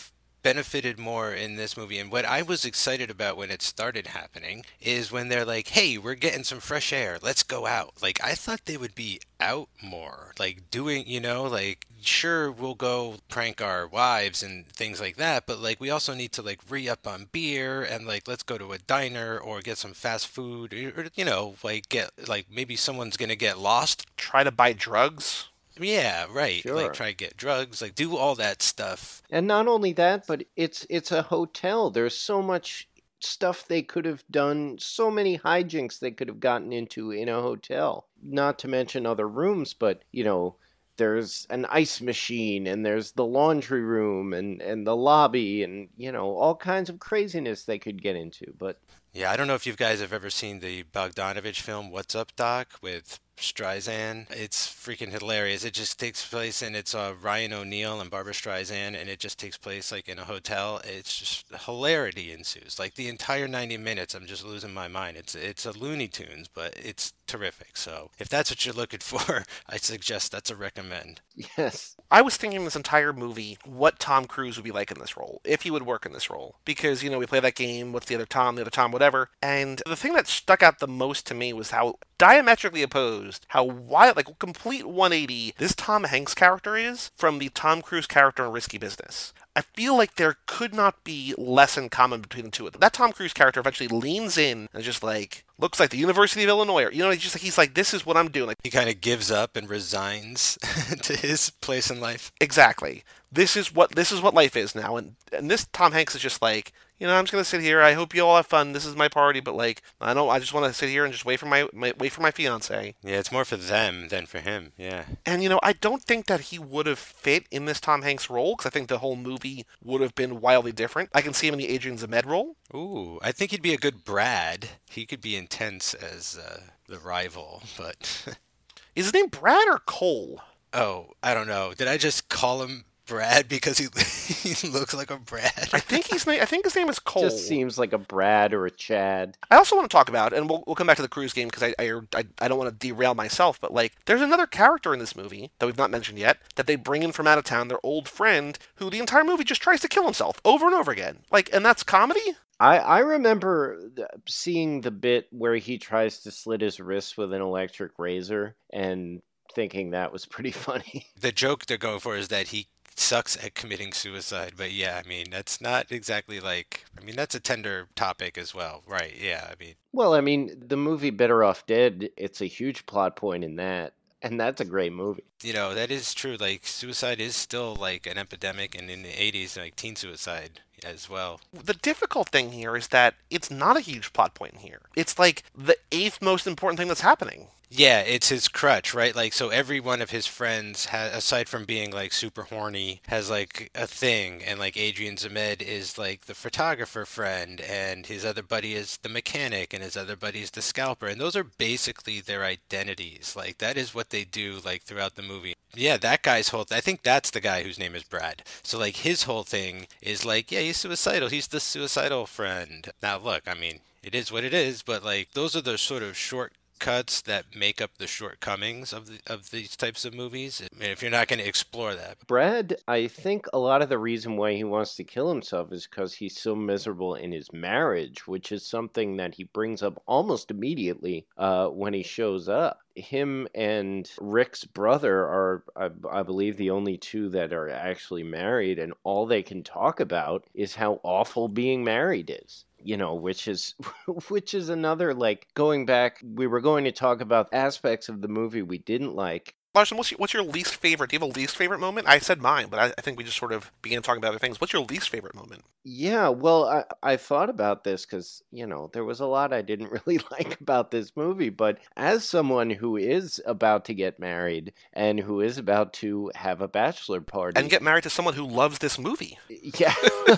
Speaker 1: benefited more in this movie, and what I was excited about when it started happening is when they're like, "Hey, we're getting some fresh air. Let's go out." Like I thought they would be out more, like doing, you know, like sure we'll go prank our wives and things like that, but like we also need to like re-up on beer and like let's go to a diner or get some fast food or, you know, like get like maybe someone's gonna get lost.
Speaker 2: Try to buy drugs.
Speaker 1: Yeah, right. Like
Speaker 3: Sure.
Speaker 1: try to get drugs, like do all that stuff.
Speaker 3: And not only that, but it's it's a hotel. There's so much stuff they could have done, so many hijinks they could have gotten into in a hotel. Not to mention other rooms, but you know, there's an ice machine and there's the laundry room and and the lobby and you know, all kinds of craziness they could get into. But
Speaker 1: Yeah, I don't know if you guys have ever seen the Bogdanovich film What's Up, Doc with Streisand. It's freaking hilarious. It just takes place and it's uh, Ryan O'Neal and Barbara Streisand, and it just takes place like in a hotel. It's just hilarity ensues. Like the entire ninety minutes, I'm just losing my mind. It's it's a Looney Tunes, but it's terrific. So if that's what you're looking for, I suggest that's a recommend.
Speaker 3: yes.
Speaker 2: I was thinking this entire movie what Tom Cruise would be like in this role, if he would work in this role. Because, you know, we play that game, what's the other Tom, the other Tom, whatever. And the thing that stuck out the most to me was how diametrically opposed, how wild, like complete one eighty this Tom Hanks character is from the Tom Cruise character in Risky Business. I feel like there could not be less in common between the two of them. That Tom Cruise character eventually leans in and is just like, looks like the University of Illinois. Or, you know, he's just like, he's like, this is what I'm doing. Like,
Speaker 1: He kind of gives up and resigns to his place in life.
Speaker 2: exactly. This is what this is what life is now. And and this Tom Hanks is just like, you know, I'm just gonna sit here. I hope you all have fun. This is my party, but like, I don't. I just want to sit here and just wait for my, my wait for my fiance.
Speaker 1: Yeah, it's more for them than for him. Yeah.
Speaker 2: And you know, I don't think that he would have fit in this Tom Hanks role because I think the whole movie would have been wildly different. I can see him in the Adrian Zmed role.
Speaker 1: Ooh, I think he'd be a good Brad. He could be intense as uh, the rival, but
Speaker 2: Is his name Brad or Cole?
Speaker 1: oh, I don't know. Did I just call him Brad because he he looks like a
Speaker 2: I
Speaker 1: Brad?
Speaker 2: think he's na- I think his name is Cole.
Speaker 3: Just seems like a Brad or a Chad.
Speaker 2: I also want to talk about, and we'll, we'll come back to the Cruise game because I, I I I don't want to derail myself, but like, there's another character in this movie that we've not mentioned yet that they bring in from out of town, their old friend, who the entire movie just tries to kill himself over and over again. Like, and that's comedy.
Speaker 3: I, I remember th- seeing the bit where he tries to slit his wrist with an electric razor and thinking that was pretty funny.
Speaker 1: The joke they're going for is that he sucks at committing suicide, but yeah, I mean, that's not exactly like, I mean, that's a tender topic as well, right? Yeah, I mean,
Speaker 3: Well, I mean, the movie Better Off Dead, it's a huge plot point in that, and that's a great movie.
Speaker 1: you know, that is true. Like, suicide is still like an epidemic, and in the eighties, like teen suicide as well.
Speaker 2: The difficult thing here is that it's not a huge plot point in here. It's like the eighth most important thing that's happening.
Speaker 1: Yeah, it's his crutch, right? Like, so every one of his friends, ha aside from being like super horny, has like a thing. And like Adrian Zemed is like the photographer friend, and his other buddy is the mechanic, and his other buddy is the scalper. And those are basically their identities. Like, that is what they do like throughout the movie. Yeah, that guy's whole, I think that's the guy whose name is Brad. So like his whole thing is like, yeah, he's suicidal. He's the suicidal friend. Now look, I mean, it is what it is, but like those are the sort of short cuts that make up the shortcomings of the, of these types of movies. I mean, if you're not going to explore that.
Speaker 3: Brad, I think a lot of the reason why he wants to kill himself is because he's so miserable in his marriage, which is something that he brings up almost immediately uh, when he shows up. Him and Rick's brother are, I, I believe, the only two that are actually married, and all they can talk about is how awful being married is. You know, which is which is another, like, going back, we were going to talk about aspects of the movie we didn't like.
Speaker 2: Larson, what's your, what's your least favorite? Do you have a least favorite moment? I said mine, but I, I think we just sort of began talking about other things. What's your least favorite moment?
Speaker 3: Yeah, well, I, I thought about this because, you know, there was a lot I didn't really like about this movie. But as someone who is about to get married and who is about to have a bachelor party.
Speaker 2: And get married to someone who loves this movie.
Speaker 3: Yeah,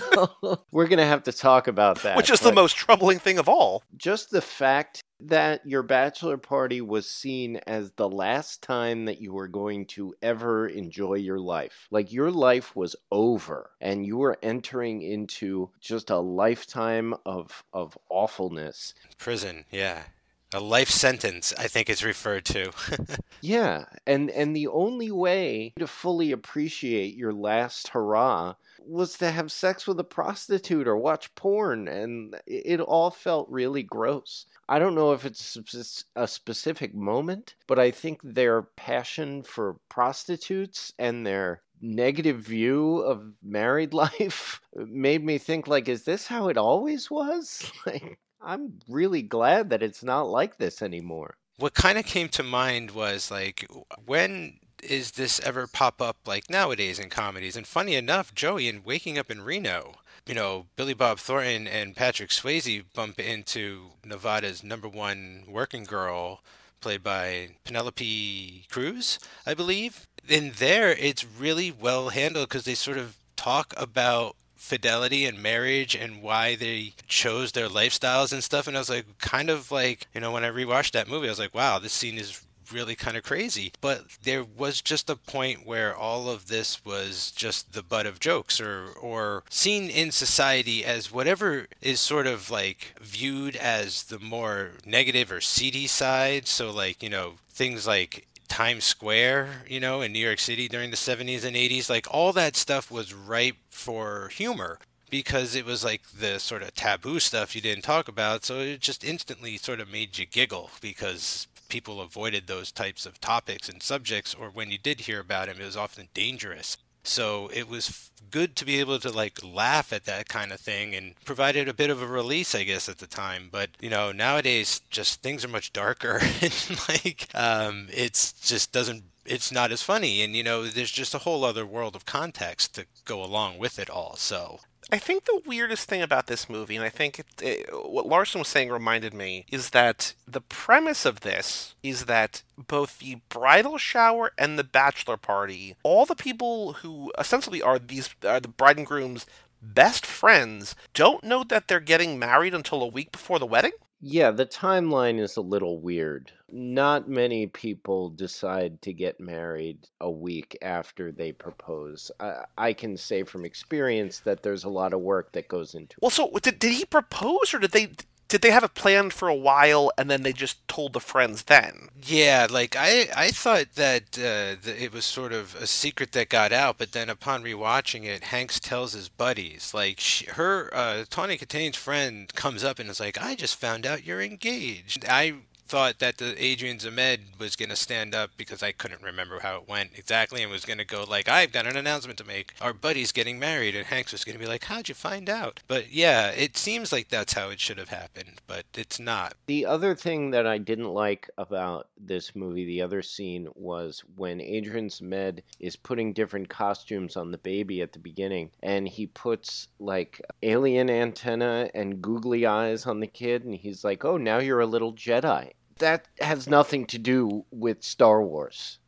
Speaker 3: we're going to have to talk about that.
Speaker 2: Which is the most troubling thing of all.
Speaker 3: Just the fact that your bachelor party was seen as the last time that you were going to ever enjoy your life. Like, your life was over and you were entering into just a lifetime of of awfulness.
Speaker 1: Prison, yeah. A life sentence, I think it's referred to.
Speaker 3: Yeah, and and the only way to fully appreciate your last hurrah was to have sex with a prostitute or watch porn, and it all felt really gross. I don't know if it's a specific moment, but I think their passion for prostitutes and their negative view of married life made me think, like, is this how it always was? Like, I'm really glad that it's not like this anymore.
Speaker 1: What kind of came to mind was like, when is this ever pop up like nowadays in comedies? And funny enough, Joey in Waking Up in Reno, you know, Billy Bob Thornton and Patrick Swayze bump into Nevada's number one working girl, played by Penelope Cruz, I believe. In there, it's really well handled because they sort of talk about fidelity and marriage and why they chose their lifestyles and stuff. And I was like, kind of like, you know, when I rewatched that movie, I was like, wow, this scene is really kind of crazy. But there was just a point where all of this was just the butt of jokes, or or seen in society as whatever is sort of like viewed as the more negative or seedy side. So like, you know, things like Times Square, you know, in New York City during the seventies and eighties, like all that stuff was ripe for humor because it was like the sort of taboo stuff you didn't talk about. So it just instantly sort of made you giggle because people avoided those types of topics and subjects, or when you did hear about them, it was often dangerous. So it was good to be able to like laugh at that kind of thing and provided a bit of a release, I guess, at the time. But, you know, nowadays just things are much darker and like um, it's just doesn't it's not as funny. And, you know, there's just a whole other world of context to go along with it all. So
Speaker 2: I think the weirdest thing about this movie, and I think it, it, what Larson was saying reminded me, is that the premise of this is that both the bridal shower and the bachelor party, all the people who essentially are these are the bride and groom's best friends, don't know that they're getting married until a week before the wedding?
Speaker 3: Yeah, the timeline is a little weird. Not many people decide to get married a week after they propose. I, I can say from experience that there's a lot of work that goes into it.
Speaker 2: Well, so did, did he propose, or did they did they have it planned for a while and then they just told the friends then?
Speaker 1: Yeah, like I, I thought that uh, the, it was sort of a secret that got out, but then upon rewatching it, Hanks tells his buddies, like she, her, uh, Tawny Kitane's friend comes up and is like, "I just found out you're engaged." I thought that the Adrian Zemed was going to stand up because I couldn't remember how it went exactly and was going to go like, "I've got an announcement to make. Our buddy's getting married." And Hanks was going to be like, "How'd you find out?" But yeah, it seems like that's how it should have happened, but it's not.
Speaker 3: The other thing that I didn't like about this movie, the other scene, was when Adrian Zemed is putting different costumes on the baby at the beginning, and he puts like alien antenna and googly eyes on the kid, and he's like, "Oh, now you're a little Jedi." That has nothing to do with Star Wars.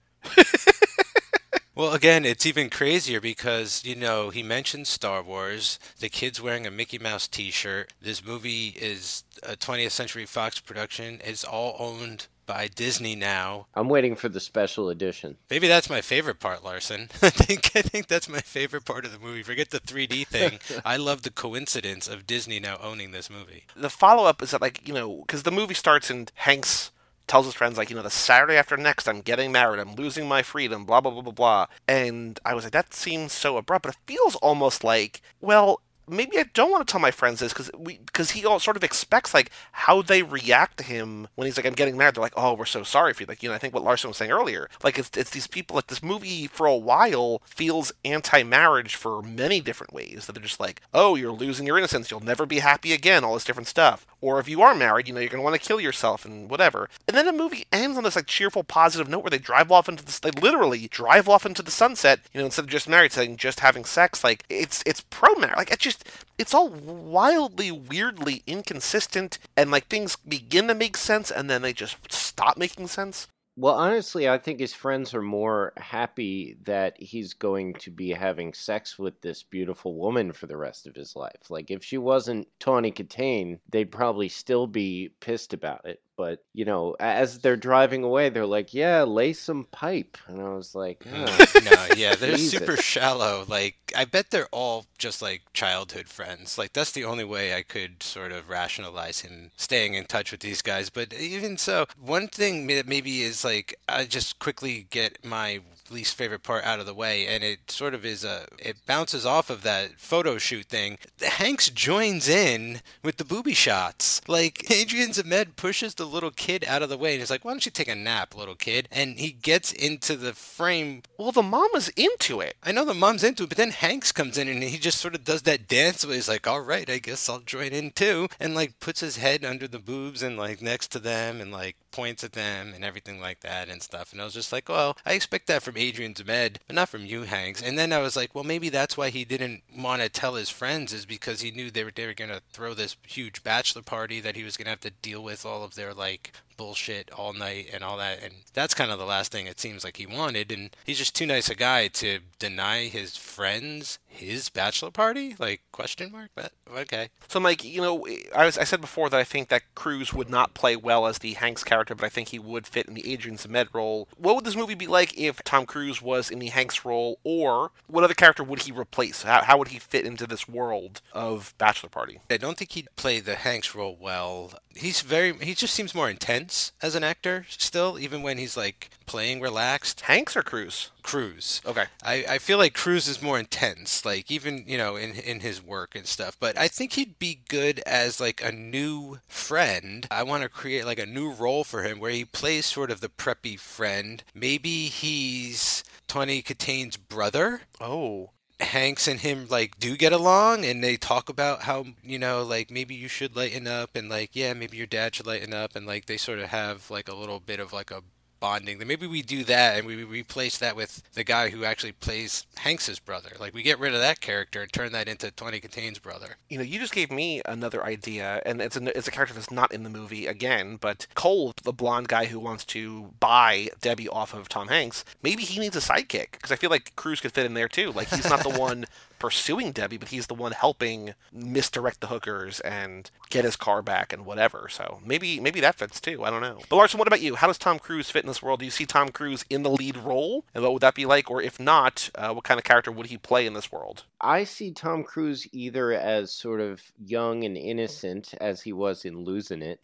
Speaker 1: Well, again, it's even crazier because, you know, he mentioned Star Wars, the kid's wearing a Mickey Mouse t-shirt. This movie is a twentieth Century Fox production. It's all owned by Disney now.
Speaker 3: I'm waiting for the special edition.
Speaker 1: Maybe that's my favorite part, Larson. I think I think that's my favorite part of the movie. Forget the three D thing. I love the coincidence of Disney now owning this movie.
Speaker 2: The follow-up is that, like, you know, because the movie starts and Hanks tells his friends, like, you know, the Saturday after next, I'm getting married, I'm losing my freedom, blah, blah, blah, blah, blah. And I was like, that seems so abrupt, but it feels almost like, well, maybe I don't want to tell my friends this because we because he all sort of expects like how they react to him when he's like, I'm getting married. They're like, oh, we're so sorry for you. Like, you know, I think what Larson was saying earlier, like it's it's these people, like this movie for a while feels anti-marriage for many different ways, that they're just like, oh, you're losing your innocence, you'll never be happy again, all this different stuff. Or if you are married, you know, you're going to want to kill yourself and whatever. And then the movie ends on this like cheerful, positive note where they drive off into the, they literally drive off into the sunset, you know, instead of just married, saying just having sex. Like it's it's pro-marriage. Like it's just, it's all wildly, weirdly inconsistent, and like things begin to make sense and then they just stop making sense.
Speaker 3: Well, honestly, I think his friends are more happy that he's going to be having sex with this beautiful woman for the rest of his life. Like, if she wasn't Tawny Kitaen, they'd probably still be pissed about it. But, you know, as they're driving away, they're like, yeah, lay some pipe. And I was like, oh,
Speaker 1: no, yeah, they're
Speaker 3: Jesus.
Speaker 1: super shallow. Like, I bet they're all just like childhood friends. Like, that's the only way I could sort of rationalize him staying in touch with these guys. But even so, one thing that maybe is like, I just quickly get my least favorite part out of the way, and it sort of is a it bounces off of that photo shoot thing. Hanks joins in with the booby shots. Like Adrian Zmed pushes the little kid out of the way and he's like, "Why don't you take a nap, little kid?" And he gets into the frame.
Speaker 2: Well, the mom is into it.
Speaker 1: I know the mom's into it, but then Hanks comes in and he just sort of does that dance where he's like, "All right, I guess I'll join in too," and like puts his head under the boobs and like next to them and like points at them and everything like that and stuff. And I was just like, well, I expect that from Adrian Zmed, but not from you, Hanks. And then I was like, well, maybe that's why he didn't want to tell his friends, is because he knew they were, they were going to throw this huge bachelor party that he was going to have to deal with all of their like bullshit all night and all that. And that's kind of the last thing it seems like he wanted. And he's just too nice a guy to deny his friends his bachelor party? Like, question mark? But okay.
Speaker 2: So, Mike, you know, I was I said before that I think that Cruise would not play well as the Hanks character, but I think he would fit in the Adrian Zmed role. What would this movie be like if Tom Cruise was in the Hanks role, or what other character would he replace? How, how would he fit into this world of Bachelor Party?
Speaker 1: I don't think he'd play the Hanks role well. He's very, he just seems more intense as an actor still, even when he's like playing relaxed.
Speaker 2: Hanks or Cruise?
Speaker 1: Cruise.
Speaker 2: Okay.
Speaker 1: I, I feel like Cruise is more intense, like even, you know, in, in his work and stuff. But I think he'd be good as like a new friend. I want to create like a new role for him where he plays sort of the preppy friend. Maybe he's Tawny Kitane's brother.
Speaker 2: Oh.
Speaker 1: Hanks and him like do get along, and they talk about how, you know, like maybe you should lighten up, and like, yeah, maybe your dad should lighten up, and like they sort of have like a little bit of like a bonding. Then maybe we do that and we replace that with the guy who actually plays Hanks's brother. Like we get rid of that character and turn that into Tawny Kitane's brother.
Speaker 2: You know, you just gave me another idea, and it's a, it's a character that's not in the movie again, but Cole, the blonde guy who wants to buy Debbie off of Tom Hanks, maybe he needs a sidekick, because I feel like Cruise could fit in there too. Like he's not the one pursuing Debbie, but he's the one helping misdirect the hookers and get his car back and whatever. So maybe maybe that fits too. I don't know. But Larson, what about you? How does Tom Cruise fit in this world? Do you see Tom Cruise in the lead role? And what would that be like? Or if not, uh, what kind of character would he play in this world?
Speaker 3: I see Tom Cruise either as sort of young and innocent as he was in Losing It.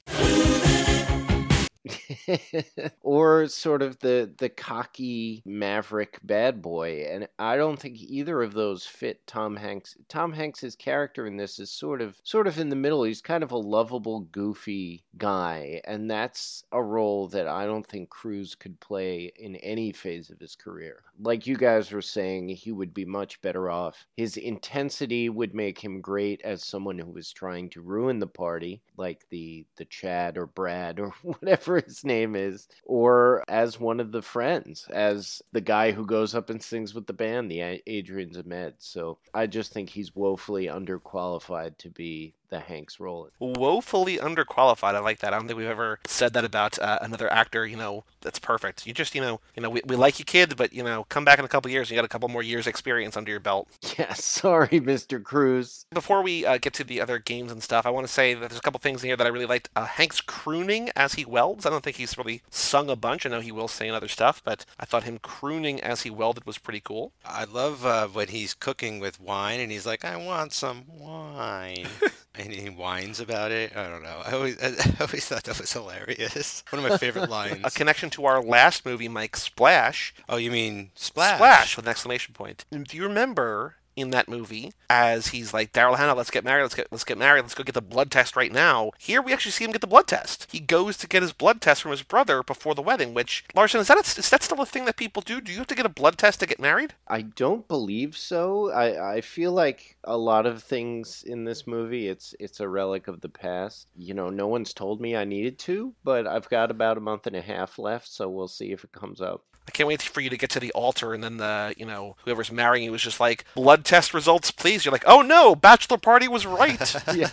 Speaker 3: Or sort of the the cocky maverick bad boy, and I don't think either of those fit Tom Hanks. Tom Hanks's character in this is sort of sort of in the middle. He's kind of a lovable, goofy guy, and that's a role that I don't think Cruise could play in any phase of his career. Like you guys were saying, he would be much better off. His intensity would make him great as someone who was trying to ruin the party, like the the Chad or Brad or whatever his name is, or as one of the friends, as the guy who goes up and sings with the band, the Adrian Zmed. So I just think he's woefully underqualified to be the Hanks role.
Speaker 2: Woefully underqualified. I like that. I don't think we've ever said that about uh, another actor. You know, that's perfect. You just, you know, you know, we, we like you, kid, but you know, come back in a couple years. And you got a couple more years experience under your belt.
Speaker 3: Yeah, sorry, Mister Cruise.
Speaker 2: Before we uh, get to the other games and stuff, I want to say that there's a couple things in here that I really liked. Uh, Hank's crooning as he welds. I don't think he's really sung a bunch. I know he will sing other stuff, but I thought him crooning as he welded was pretty cool.
Speaker 1: I love uh, when he's cooking with wine and he's like, I want some wine. And he whines about it. I don't know. I always, I always thought that was hilarious. One of my favorite lines.
Speaker 2: A connection to our last movie, Mike, Splash.
Speaker 1: Oh, you mean Splash?
Speaker 2: Splash with an exclamation point. Do you remember in that movie, as he's like, Daryl Hannah, let's get married, let's get let's get married, let's go get the blood test right now. Here we actually see him get the blood test. He goes to get his blood test from his brother before the wedding, which, Larson, is that, a, is that still a thing that people do? Do you have to get a blood test to get married?
Speaker 3: I don't believe so. I, I feel like a lot of things in this movie, it's it's a relic of the past. You know, no one's told me I needed to, but I've got about a month and a half left, so we'll see if it comes up.
Speaker 2: I can't wait for you to get to the altar and then the, you know, whoever's marrying you is just like, blood test results, please. You're like, oh no, bachelor party was right.
Speaker 3: Yeah.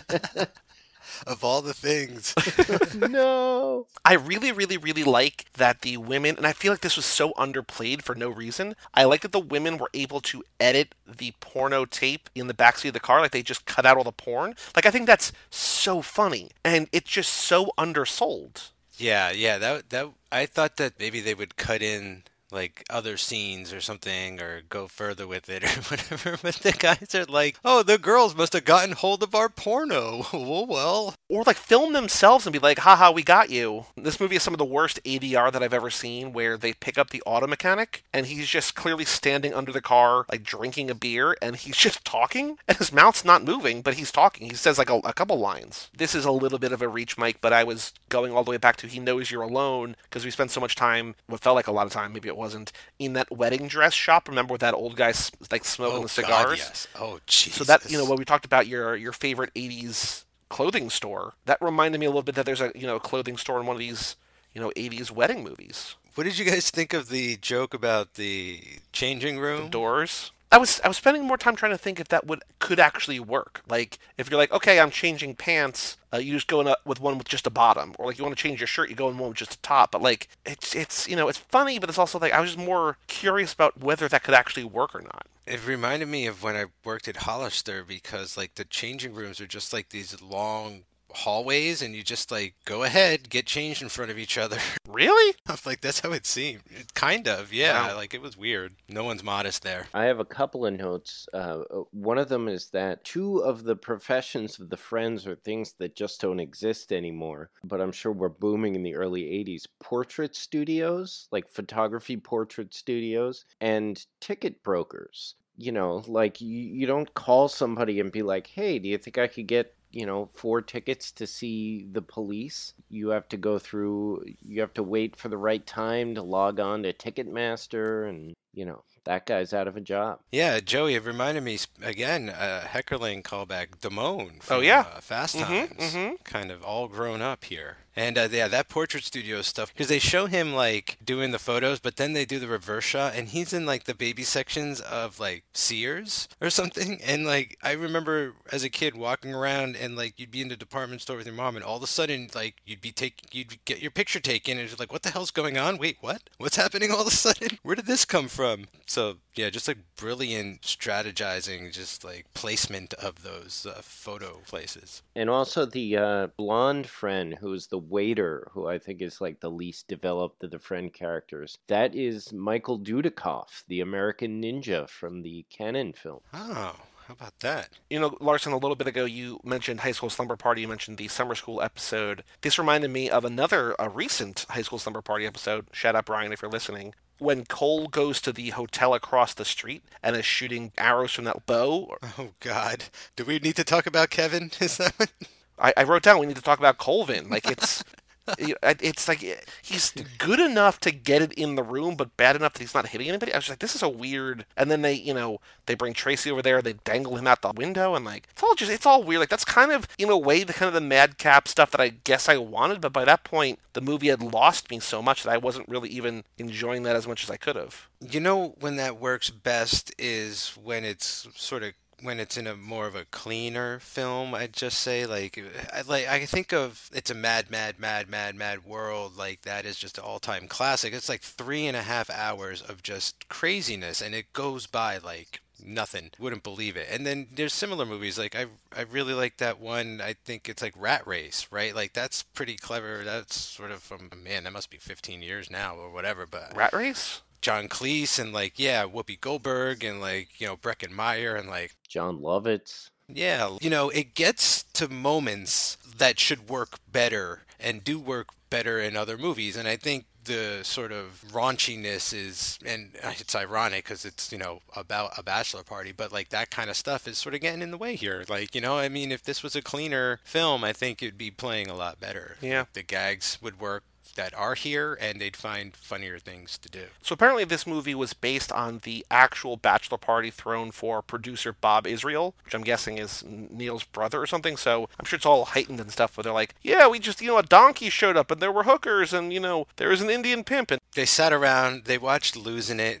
Speaker 1: Of all the things.
Speaker 3: No.
Speaker 2: I really, really, really like that the women, and I feel like this was so underplayed for no reason. I like that the women were able to edit the porno tape in the backseat of the car. Like they just cut out all the porn. Like I think that's so funny. And it's just so undersold.
Speaker 1: Yeah, yeah, that that I thought that maybe they would cut in like other scenes or something or go further with it or whatever. But the guys are like, oh, the girls must have gotten hold of our porno. Well, well.
Speaker 2: Or like film themselves and be like, haha, we got you. This movie is some of the worst A D R that I've ever seen, where they pick up the auto mechanic and he's just clearly standing under the car, like drinking a beer, and he's just talking, and his mouth's not moving, but he's talking. He says like a, a couple lines. This is a little bit of a reach, Mike, but I was going all the way back to He Knows You're Alone, because we spent so much time, what felt like a lot of time, maybe it wasn't, in that wedding dress shop. Remember with that old guy like smoking
Speaker 1: Oh,
Speaker 2: the cigars?
Speaker 1: God, yes. Oh, Jesus.
Speaker 2: So that, you know, when we talked about your your favorite eighties clothing store, that reminded me a little bit that there's a, you know, clothing store in one of these, you know, eighties wedding movies.
Speaker 1: What did you guys think of the joke about the changing
Speaker 2: The
Speaker 1: room?
Speaker 2: doors. I was I was spending more time trying to think if that would could actually work. Like if you're like, okay, I'm changing pants, uh, you just go in a, with one with just a bottom, or like you want to change your shirt, you go in one with just a top. But like it's it's you know it's funny, but it's also like I was just more curious about whether that could actually work or not.
Speaker 1: It reminded me of when I worked at Hollister because like the changing rooms are just like these long hallways and you just like go ahead, get changed in front of each other.
Speaker 2: Really?
Speaker 1: I'm like, that's how it seemed. It, kind of, yeah.
Speaker 2: Wow.
Speaker 1: Like it was weird. No one's modest there.
Speaker 3: I have a couple of notes. Uh, uh, one of them is that two of the professions of the Friends are things that just don't exist anymore, but I'm sure were booming in the early eighties. Portrait studios, like photography portrait studios, and ticket brokers. You know, like you, you don't call somebody and be like, hey, do you think I could get, you know, four tickets to see the police? You have to go through, you have to wait for the right time to log on to Ticketmaster, and, you know, that guy's out of a job.
Speaker 1: Yeah, Joey, it reminded me sp- again, uh, Heckerling callback, Damone
Speaker 2: Oh
Speaker 1: from
Speaker 2: yeah.
Speaker 1: uh, Fast
Speaker 2: Mm-hmm.
Speaker 1: Times,
Speaker 2: Mm-hmm.
Speaker 1: kind of all grown up here. And uh, yeah, that portrait studio stuff, because they show him like doing the photos, but then they do the reverse shot, and he's in like the baby sections of like Sears or something. And like I remember as a kid walking around, and like you'd be in the department store with your mom, and all of a sudden like you'd be take you'd get your picture taken, and it's like, what the hell's going on? Wait, what? What's happening all of a sudden? Where did this come from? So yeah, just like brilliant strategizing, just like placement of those uh, photo places.
Speaker 3: And also the uh, blonde friend who's the waiter, who I think is like the least developed of the friend characters. That is Michael Dudikoff, the American ninja from the Cannon film.
Speaker 1: Oh, how about that?
Speaker 2: You know, Larson, a little bit ago you mentioned High School Slumber Party, you mentioned the summer school episode. This reminded me of another, a recent High School Slumber Party episode. Shout out, Brian, if you're listening. When Cole goes to the hotel across the street and is shooting arrows from that bow.
Speaker 1: Oh God, do we need to talk about Kevin? Is that what?
Speaker 2: I, I wrote down we need to talk about Colvin. Like, it's... It's like he's good enough to get it in the room, but bad enough that he's not hitting anybody. I was just like, this is a weird. And then they, you know, they bring Tracy over there, they dangle him out the window, and like it's all just it's all weird. Like that's kind of in a way the kind of the madcap stuff that I guess I wanted, but by that point the movie had lost me so much that I wasn't really even enjoying that as much as I could have.
Speaker 1: You know when that works best is when it's sort of when it's in a more of a cleaner film. I'd just say like I like I think of It's a Mad Mad Mad Mad Mad World. Like that is just an all-time classic. It's like three and a half hours of just craziness, and it goes by like nothing. Wouldn't believe it. And then there's similar movies like I I really like that one. I think it's like Rat Race, right? Like that's pretty clever. That's sort of from man, that must be fifteen years now or whatever. But
Speaker 2: Rat Race?
Speaker 1: John Cleese and like yeah, Whoopi Goldberg and like you know Breckin Meyer and like
Speaker 3: John Lovitz.
Speaker 1: yeah, you know it gets to moments that should work better and do work better in other movies, and I think the sort of raunchiness is, and it's ironic because it's you know about a bachelor party, but like that kind of stuff is sort of getting in the way here. Like you know, I mean, if this was a cleaner film, I think it'd be playing a lot better.
Speaker 2: Yeah,
Speaker 1: like, the gags would work that are here, and they'd find funnier things to do.
Speaker 2: So apparently this movie was based on the actual bachelor party thrown for producer Bob Israel, which I'm guessing is Neil's brother or something, so I'm sure it's all heightened and stuff, where they're like, yeah, we just, you know, a donkey showed up, and there were hookers, and, you know, there was an Indian pimp, and...
Speaker 1: They sat around, they watched Losing It.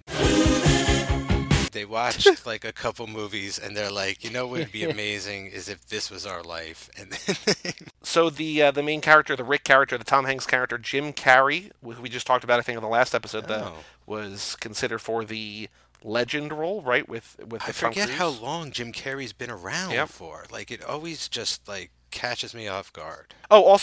Speaker 1: They watched like a couple movies, and they're like, you know what would be amazing is if this was our life. And then
Speaker 2: so the uh, the main character, the Rick character, the Tom Hanks character, Jim Carrey, who we just talked about, I think, in the last episode,
Speaker 1: oh.
Speaker 2: that was considered for the legend role, right? With with
Speaker 1: I
Speaker 2: Tom
Speaker 1: forget
Speaker 2: Cruise.
Speaker 1: how long Jim Carrey's been around
Speaker 2: Yep.
Speaker 1: for. Like it always just like catches me off guard.
Speaker 2: Oh, also,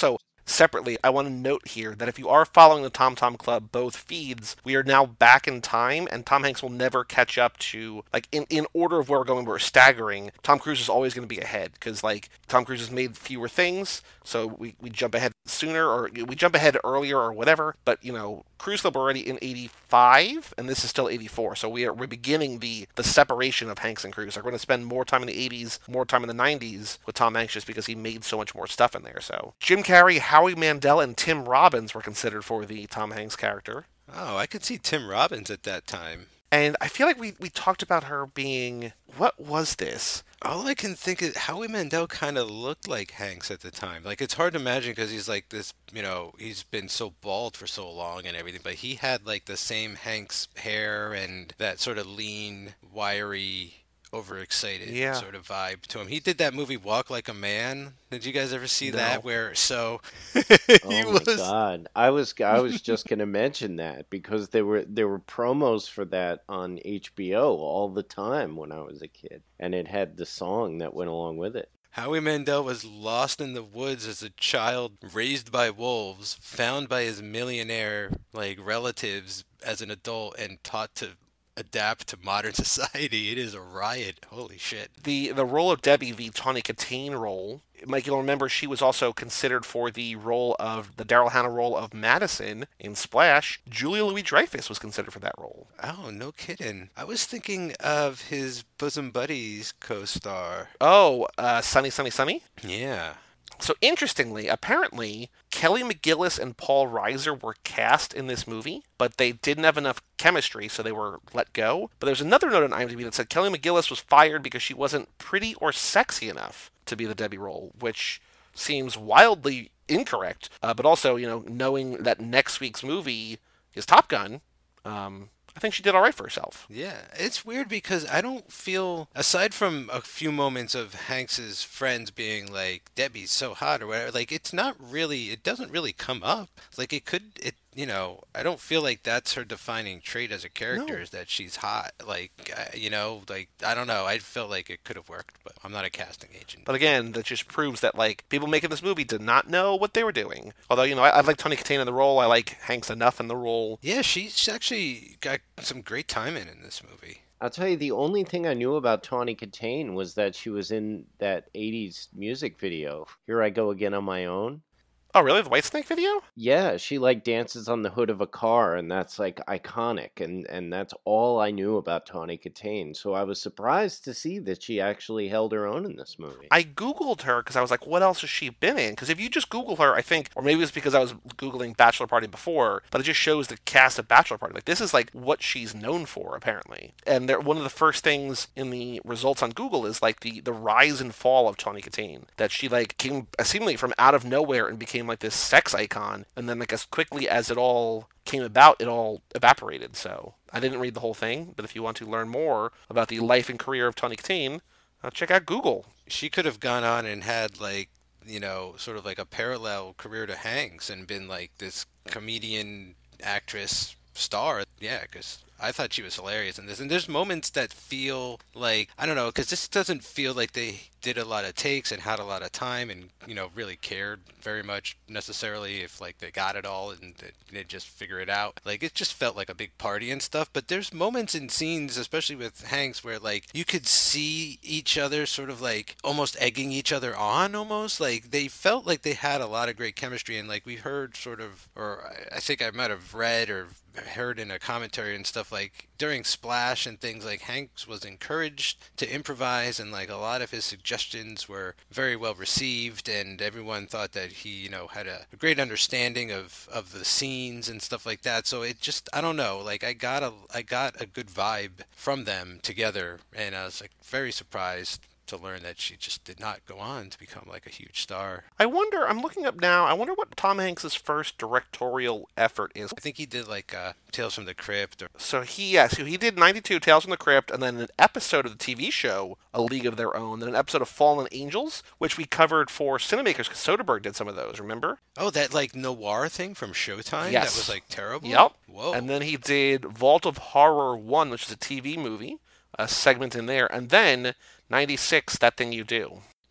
Speaker 2: separately, I want to note here that if you are following the Tom Tom Club both feeds, we are now back in time, and Tom Hanks will never catch up to, like, in, in order of where we're going, we're staggering. Tom Cruise is always going to be ahead, because, like, Tom Cruise has made fewer things, so we, we jump ahead sooner, or we jump ahead earlier, or whatever, but, you know, Cruise Club already in eighty-five, and this is still eighty-four, so we are, we're beginning the, the separation of Hanks and Cruise. Like, we're going to spend more time in the eighties, more time in the nineties with Tom Hanks just because he made so much more stuff in there, so. Jim Carrey, Howie Mandel, and Tim Robbins were considered for the Tom Hanks character.
Speaker 1: Oh, I could see Tim Robbins at that time.
Speaker 2: And I feel like we, we talked about her being... What was this?
Speaker 1: All I can think is Howie Mandel kind of looked like Hanks at the time. Like, it's hard to imagine because he's like this, you know, he's been so bald for so long and everything, but he had like the same Hanks hair and that sort of lean, wiry, overexcited
Speaker 2: yeah.
Speaker 1: sort of vibe to him. He did that movie Walk Like a Man. Did you guys ever see
Speaker 2: no.
Speaker 1: that? Where so
Speaker 3: he oh
Speaker 1: was...
Speaker 3: my god, I was I was just gonna mention that because there were there were promos for that on H B O all the time when I was a kid, and it had the song that went along with it.
Speaker 1: Howie Mandel was lost in the woods as a child, raised by wolves, found by his millionaire like relatives as an adult, and taught to adapt to modern society. It is a riot. Holy shit.
Speaker 2: The the role of Debbie, the Tawny Katane role, Mike, you'll remember she was also considered for the role of, the Daryl Hannah role of Madison in Splash. Julia Louis-Dreyfus was considered for that role.
Speaker 1: Oh, no kidding. I was thinking of his bosom buddies co-star.
Speaker 2: Oh, uh, Sunny Sunny Sunny?
Speaker 1: Yeah.
Speaker 2: So interestingly, apparently, Kelly McGillis and Paul Reiser were cast in this movie, but they didn't have enough chemistry, so they were let go. But there's another note on IMDb that said Kelly McGillis was fired because she wasn't pretty or sexy enough to be the Debbie role, which seems wildly incorrect. Uh, but also, you know, knowing that next week's movie is Top Gun, um, I think she did all right for herself.
Speaker 1: Yeah, it's weird because I don't feel, aside from a few moments of Hanks's friends being like, Debbie's so hot or whatever, like, it's not really, it doesn't really come up. Like, it could, it, you know, I don't feel like that's her defining trait as a character,
Speaker 2: No.
Speaker 1: is that she's hot. Like, I- you know, like, I don't know. I felt like it could have worked, but I'm not a casting agent.
Speaker 2: But again, that just proves that, like, people making this movie did not know what they were doing. Although, you know, I, I like Tawny Katane in the role. I like Hanks enough in the role.
Speaker 1: Yeah, she's actually got some great timing in this movie.
Speaker 3: I'll tell you, the only thing I knew about Tawny Katane was that she was in that eighties music video, Here I Go Again on My Own.
Speaker 2: Oh, really? The Whitesnake video?
Speaker 3: Yeah, she like dances on the hood of a car, and that's like iconic, and and that's all I knew about Tawny Katane. So I was surprised to see that she actually held her own in this movie.
Speaker 2: I Googled her because I was like, what else has she been in? Because if you just Google her, I think, or maybe it's because I was Googling Bachelor Party before, but it just shows the cast of Bachelor Party. Like, this is like what she's known for, apparently. And there, one of the first things in the results on Google is like the, the rise and fall of Tawny Katane. That she like came seemingly from out of nowhere and became like this sex icon, and then like as quickly as it all came about, it all evaporated. So I didn't read the whole thing, but if you want to learn more about the life and career of Tawny Katane, uh, check out Google.
Speaker 1: She could have gone on and had like, you know, sort of like a parallel career to Hanks and been like this comedian, actress, star. Yeah, because I thought she was hilarious in this. And there's moments that feel like, I don't know, because this doesn't feel like they did a lot of takes and had a lot of time and, you know, really cared very much necessarily if, like, they got it all and they just figure it out. Like, it just felt like a big party and stuff. But there's moments in scenes, especially with Hanks, where, like, you could see each other sort of, like, almost egging each other on, almost. Like, they felt like they had a lot of great chemistry. And, like, we heard sort of, or I think I might have read or heard in a commentary and stuff, like during Splash and things, like Hanks was encouraged to improvise, and like a lot of his suggestions were very well received, and everyone thought that he, you know, had a, a great understanding of of the scenes and stuff like that. So it just, I don't know, like I got a I got a good vibe from them together, and I was like very surprised to learn that she just did not go on to become like a huge star.
Speaker 2: I wonder, I'm looking up now, I wonder what Tom Hanks' first directorial effort is.
Speaker 1: I think he did like uh, Tales from the Crypt. Or...
Speaker 2: So he, yeah, so he did ninety-two Tales from the Crypt, and then an episode of the T V show, A League of Their Own, then an episode of Fallen Angels, which we covered for Cinemakers, because Soderbergh did some of those, remember?
Speaker 1: Oh, that like noir thing from Showtime?
Speaker 2: Yes.
Speaker 1: That was like terrible?
Speaker 2: Yep.
Speaker 1: Whoa.
Speaker 2: And then he did Vault of Horror one, which is a T V movie, a segment in there, and then ninety-six, That Thing You Do.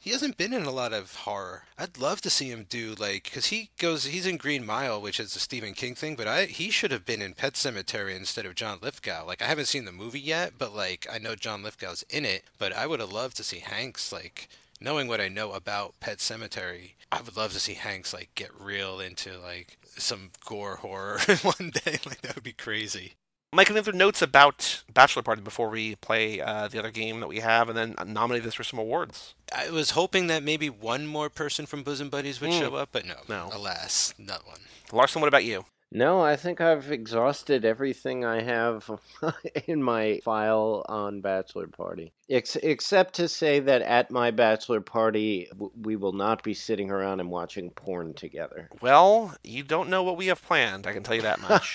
Speaker 1: he hasn't been in a lot of horror. I'd love to see him do like because he goes he's in Green Mile, which is a Stephen King thing, but I he should have been in Pet Cemetery instead of John Lithgow. Like I haven't seen the movie yet, but like I know John Lithgow's in it, but I would have loved to see Hanks like knowing what I know about Pet Cemetery. I would love to see Hanks like get real into like some gore horror one day. Like that would be crazy.
Speaker 2: Mike, any other notes about Bachelor Party before we play uh, the other game that we have and then nominate this for some awards?
Speaker 1: I was hoping that maybe one more person from Bosom Buddies would
Speaker 2: Mm.
Speaker 1: show up, but no.
Speaker 2: No.
Speaker 1: Alas, not one.
Speaker 2: Larson, what about you?
Speaker 3: No, I think I've exhausted everything I have in my file on Bachelor Party. Ex- except to say that at my Bachelor Party, w- we will not be sitting around and watching porn together.
Speaker 2: Well, you don't know what we have planned, I can tell you that much.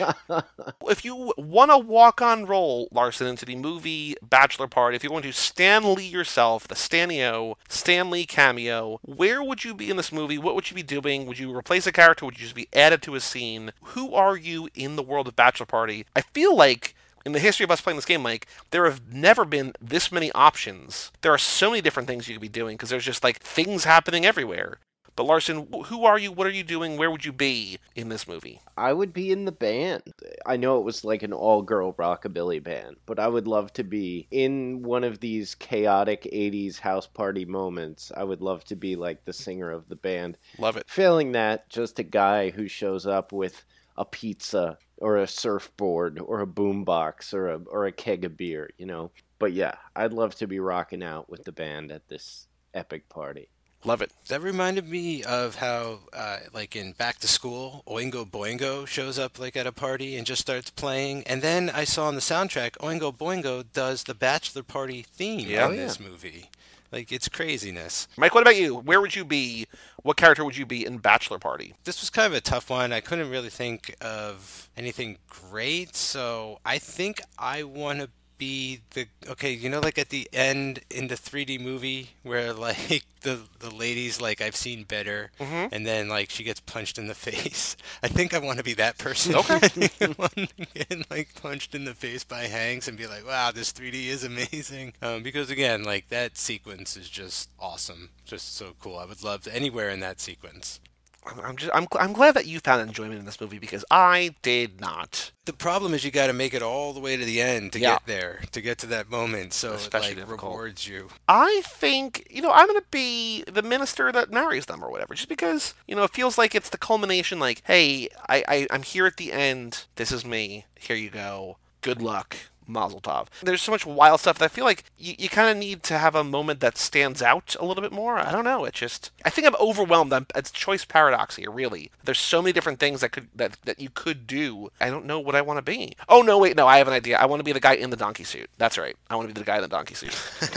Speaker 2: If you want to walk on roll, Larson, into the movie Bachelor Party, if you're going to Stan Lee yourself, the Stanio, Stan Lee cameo, where would you be in this movie? What would you be doing? Would you replace a character? Would you just be added to a scene? Who are you in the world of Bachelor Party? I feel like in the history of us playing this game, Mike, there have never been this many options. There are so many different things you could be doing because there's just like things happening everywhere. But Larson, who are you? What are you doing? Where would you be in this movie?
Speaker 3: I would be in the band. I know it was like an all-girl rockabilly band, but I would love to be in one of these chaotic eighties house party moments. I would love to be like the singer of the band.
Speaker 2: Love it.
Speaker 3: Failing that, just a guy who shows up with a pizza or a surfboard or a boombox or a or a keg of beer, you know. But yeah, I'd love to be rocking out with the band at this epic party.
Speaker 2: Love it.
Speaker 1: That reminded me of how, uh, like in Back to School, Oingo Boingo shows up like at a party and just starts playing. And then I saw on the soundtrack, Oingo Boingo does the Bachelor Party theme
Speaker 2: Yeah.
Speaker 1: in
Speaker 3: Oh, yeah.
Speaker 1: this movie. Like, it's craziness.
Speaker 2: Mike, what about you? Where would you be? What character would you be in Bachelor Party?
Speaker 1: This was kind of a tough one. I couldn't really think of anything great, so I think I want to be the okay, you know, like at the end in the three D movie where like the the lady's like I've seen better,
Speaker 2: Mhm.
Speaker 1: and then like she gets punched in the face. I think I want to be that person.
Speaker 2: Okay.
Speaker 1: I think I want to get like punched in the face by Hanks and be like, wow, this three D is amazing. Um, because again, like that sequence is just awesome, just so cool. I would love to anywhere in that sequence.
Speaker 2: I'm I'm just I'm I'm glad that you found enjoyment in this movie because I did not.
Speaker 1: The problem is you got to make it all the way to the end to
Speaker 2: Yeah.
Speaker 1: get there, to get to that moment. So
Speaker 2: Especially
Speaker 1: it like
Speaker 2: difficult.
Speaker 1: rewards you.
Speaker 2: I think, you know, I'm going to be the minister that marries them or whatever, just because, you know, it feels like it's the culmination, like, hey, I, I, I'm here at the end. This is me. Here you go. Good luck. Mazel tov. There's so much wild stuff that I feel like you, you kind of need to have a moment that stands out a little bit more. I don't know. It just, I think I'm overwhelmed. I'm, it's choice paradox here, really. There's so many different things that could that, that you could do. I don't know what I want to be. Oh, no, wait, no, I have an idea. I want to be the guy in the donkey suit. That's right. I want to be the guy in the donkey suit.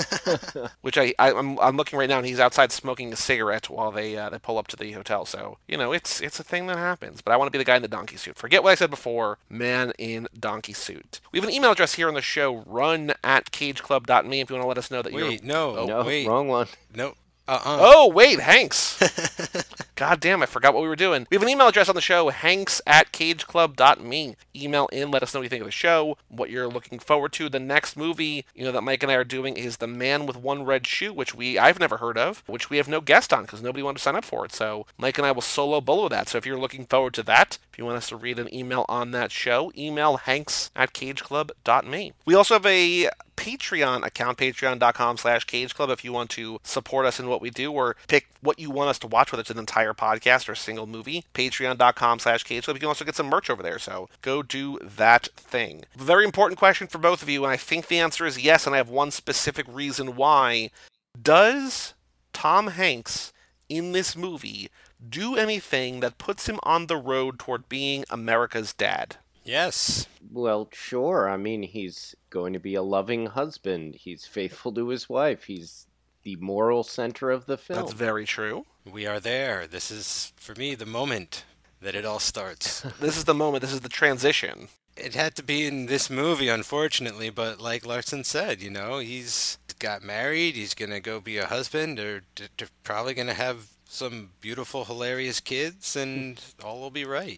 Speaker 2: Which I, I I'm, I'm looking right now, and he's outside smoking a cigarette while they uh, they pull up to the hotel. So you know, it's it's a thing that happens. But I want to be the guy in the donkey suit. Forget what I said before. Man in donkey suit. We have an email address here on the show. Run at cageclub dot me if you want to let us know that you're.
Speaker 1: Wait, no,
Speaker 3: no,
Speaker 1: wait,
Speaker 3: wrong one.
Speaker 1: no, uh-uh.
Speaker 2: Oh wait, Hanks. God damn, I forgot what we were doing. We have an email address on the show, hanks at cageclub dot me. Email in, let us know what you think of the show, what you're looking forward to. The next movie, you know, that Mike and I are doing is The Man with One Red Shoe, which we I've never heard of, which we have no guest on because nobody wanted to sign up for it. So Mike and I will solo bolo that. So if you're looking forward to that, if you want us to read an email on that show, email hanks at cageclub dot me. We also have a Patreon account, patreon dot com slash cageclub, if you want to support us in what we do or pick what you want us to watch, whether it's an entire podcast or a single movie. patreon dot com slash cageclub. You can also get some merch over there, so go do that thing. Very important question for both of you, and I think the answer is yes, and I have one specific reason why. Does Tom Hanks in this movie do anything that puts him on the road toward being America's dad?
Speaker 1: Yes.
Speaker 3: Well, sure. I mean, he's going to be a loving husband. He's faithful to his wife. He's the moral center of the film.
Speaker 2: That's very true.
Speaker 1: We are there. This is, for me, the moment that it all starts.
Speaker 2: This is the moment. This is the transition.
Speaker 1: It had to be in this movie, unfortunately, but like Larson said, you know, he's got married, he's going to go be a husband, or d- d- probably going to have some beautiful, hilarious kids, and all will be right.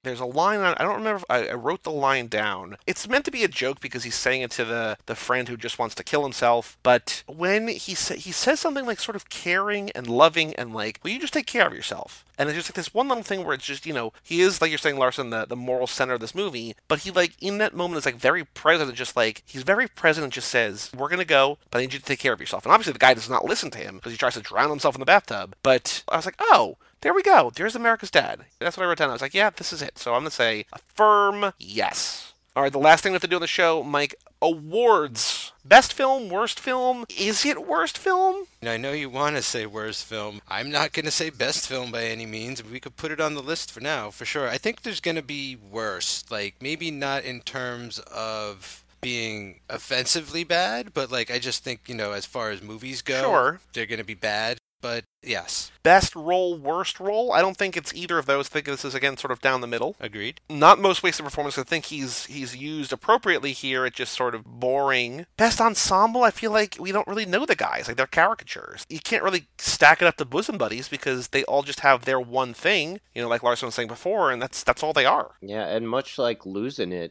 Speaker 2: There's a line on, I don't remember, if I, I wrote the line down. It's meant to be a joke because he's saying it to the, the friend who just wants to kill himself. But when he sa- he says something like sort of caring and loving and like, will you just take care of yourself? And it's just like this one little thing where it's just, you know, he is, like you're saying, Larson, the, the moral center of this movie, but he, like, in that moment is, like, very present and just, like, he's very present and just says, we're gonna go, but I need you to take care of yourself. And obviously the guy does not listen to him because he tries to drown himself in the bathtub. But I was like, oh, there we go. There's America's Dad. That's what I wrote down. I was like, yeah, this is it. So I'm gonna say a firm yes. All right, the last thing we have to do on the show, Mike, awards. Best film, worst film? Is it worst film?
Speaker 1: I know you want to say worst film. I'm not going to say best film by any means. We could put it on the list for now, for sure. I think there's going to be worse. Like, maybe not in terms of being offensively bad, but, like, I just think, you know, as far as movies go,
Speaker 2: Sure.
Speaker 1: they're going to be bad. But yes.
Speaker 2: Best role, worst role? I don't think it's either of those. I think this is, again, sort of down the middle.
Speaker 1: Agreed.
Speaker 2: Not most wasted performance. I think he's he's used appropriately here. It's just sort of boring. Best ensemble? I feel like we don't really know the guys. Like, they're caricatures. You can't really stack it up to Bosom Buddies because they all just have their one thing, you know, like Larson was saying before, and that's that's all they are.
Speaker 3: Yeah, and much like Losing It,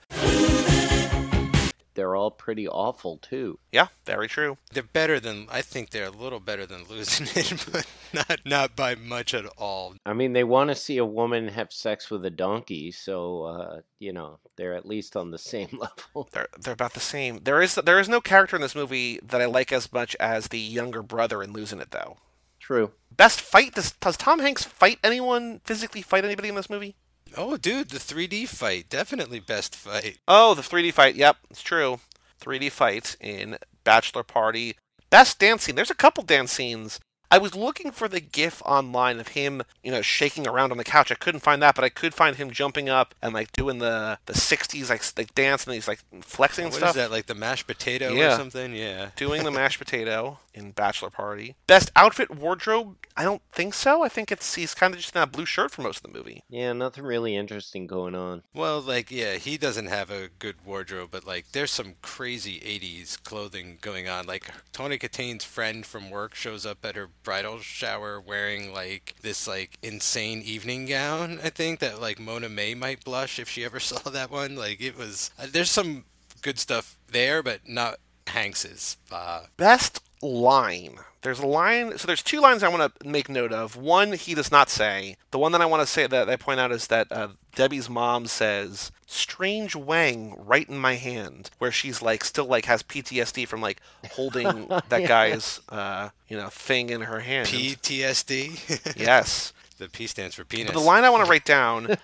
Speaker 3: they're all pretty awful, too.
Speaker 2: Yeah, very true.
Speaker 1: They're better than, I think they're a little better than Losing It, but not, not by much at all.
Speaker 3: I mean, they want to see a woman have sex with a donkey, so, uh, you know, they're at least on the same level.
Speaker 2: They're they're about the same. There is there is no character in this movie that I like as much as the younger brother in Losing It, though.
Speaker 3: True.
Speaker 2: Best fight? Does, does Tom Hanks fight anyone, physically fight anybody in this movie?
Speaker 1: Oh, dude, the three D fight. Definitely best fight.
Speaker 2: Oh, the three D fight. Yep, it's true. three D fight in Bachelor Party. Best dance scene. There's a couple dance scenes. I was looking for the gif online of him, you know, shaking around on the couch. I couldn't find that, but I could find him jumping up and, like, doing the, the sixties, like, like, dance, and he's, like, flexing and
Speaker 1: What
Speaker 2: stuff.
Speaker 1: is that, like the mashed potato
Speaker 2: Yeah.
Speaker 1: or something? Yeah.
Speaker 2: Doing the mashed potato in Bachelor Party. Best outfit wardrobe? I don't think so. I think it's he's kind of just in that blue shirt for most of the movie.
Speaker 3: Yeah, nothing really interesting going on.
Speaker 1: Well, like, yeah, he doesn't have a good wardrobe, but, like, there's some crazy eighties clothing going on. Like, Tony Katane's friend from work shows up at her bridal shower wearing, like, this, like, insane evening gown, I think, that, like, Mona May might blush if she ever saw that one. Like, it was... Uh, there's some good stuff there, but not Hanks's. Uh,
Speaker 2: Best line. There's a line. So there's two lines I want to make note of. One, he does not say. The one that I want to say that I point out is that uh, Debbie's mom says, "Strange Wang right in my hand," where she's like still like has P T S D from like holding that
Speaker 3: Yeah.
Speaker 2: guy's uh, you know thing in her hand.
Speaker 1: P T S D?
Speaker 2: Yes.
Speaker 1: The P stands for penis.
Speaker 2: But the line I want to write down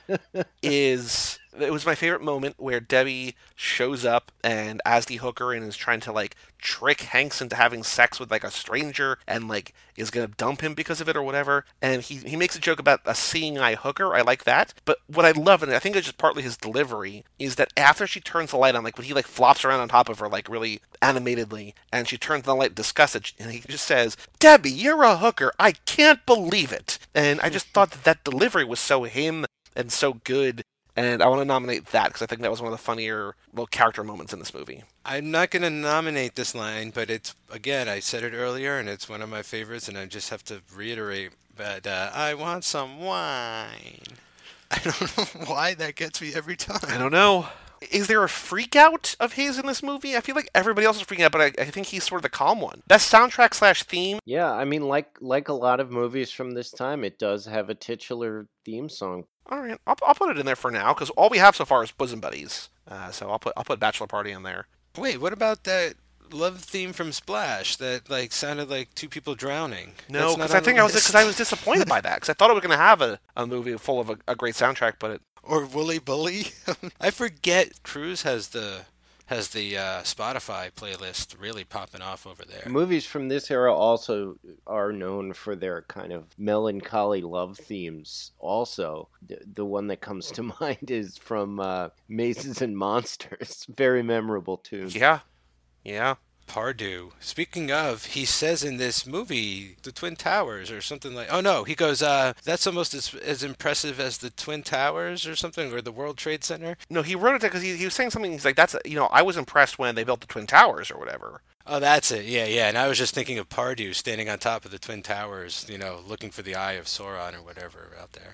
Speaker 2: is, it was my favorite moment where Debbie shows up and as the hooker and is trying to like trick Hanks into having sex with like a stranger and like is gonna dump him because of it or whatever. And he, he makes a joke about a seeing eye hooker. I like that. But what I love, and I think it's just partly his delivery, is that after she turns the light on, like when he like flops around on top of her like really animatedly and she turns the light disgusted and he just says, "Debbie, you're a hooker. I can't believe it." And I just thought that that delivery was so him and so good. And I want to nominate that because I think that was one of the funnier little character moments in this movie.
Speaker 1: I'm not going to nominate this line, but it's, again, I said it earlier, and it's one of my favorites, and I just have to reiterate that uh, I want some wine. I don't know why that gets me every time.
Speaker 2: I don't know. Is there a freak out of his in this movie? I feel like everybody else is freaking out, but I, I think he's sort of the calm one. Best soundtrack slash theme?
Speaker 3: Yeah, I mean, like like a lot of movies from this time, it does have a titular theme song.
Speaker 2: All right, I'll, I'll put it in there for now because all we have so far is Bosom Buddies. Uh, so I'll put I'll put Bachelor Party in there.
Speaker 1: Wait, what about that love theme from Splash that like sounded like two people drowning?
Speaker 2: No,
Speaker 1: That's not
Speaker 2: because I
Speaker 1: on
Speaker 2: think
Speaker 1: the
Speaker 2: I was
Speaker 1: list.
Speaker 2: because I was disappointed by that because I thought it was going to have a, a movie full of a, a great soundtrack, but it,
Speaker 1: Or Wooly Bully. I forget Cruise has the has the uh, Spotify playlist really popping off over there.
Speaker 3: Movies from this era also are known for their kind of melancholy love themes. Also, the, the one that comes to mind is from uh, Mazes and Monsters. Very memorable tune.
Speaker 2: yeah, yeah.
Speaker 1: Pardew. Speaking of, he says in this movie, the Twin Towers or something like, oh no, he goes, uh, that's almost as, as impressive as the Twin Towers or something, or the World Trade Center.
Speaker 2: No, he wrote it because he, he was saying something. He's like, "That's you know, I was impressed when they built the Twin Towers or whatever."
Speaker 1: Oh, that's it. Yeah, yeah. And I was just thinking of Pardew standing on top of the Twin Towers, you know, looking for the Eye of Sauron or whatever out there.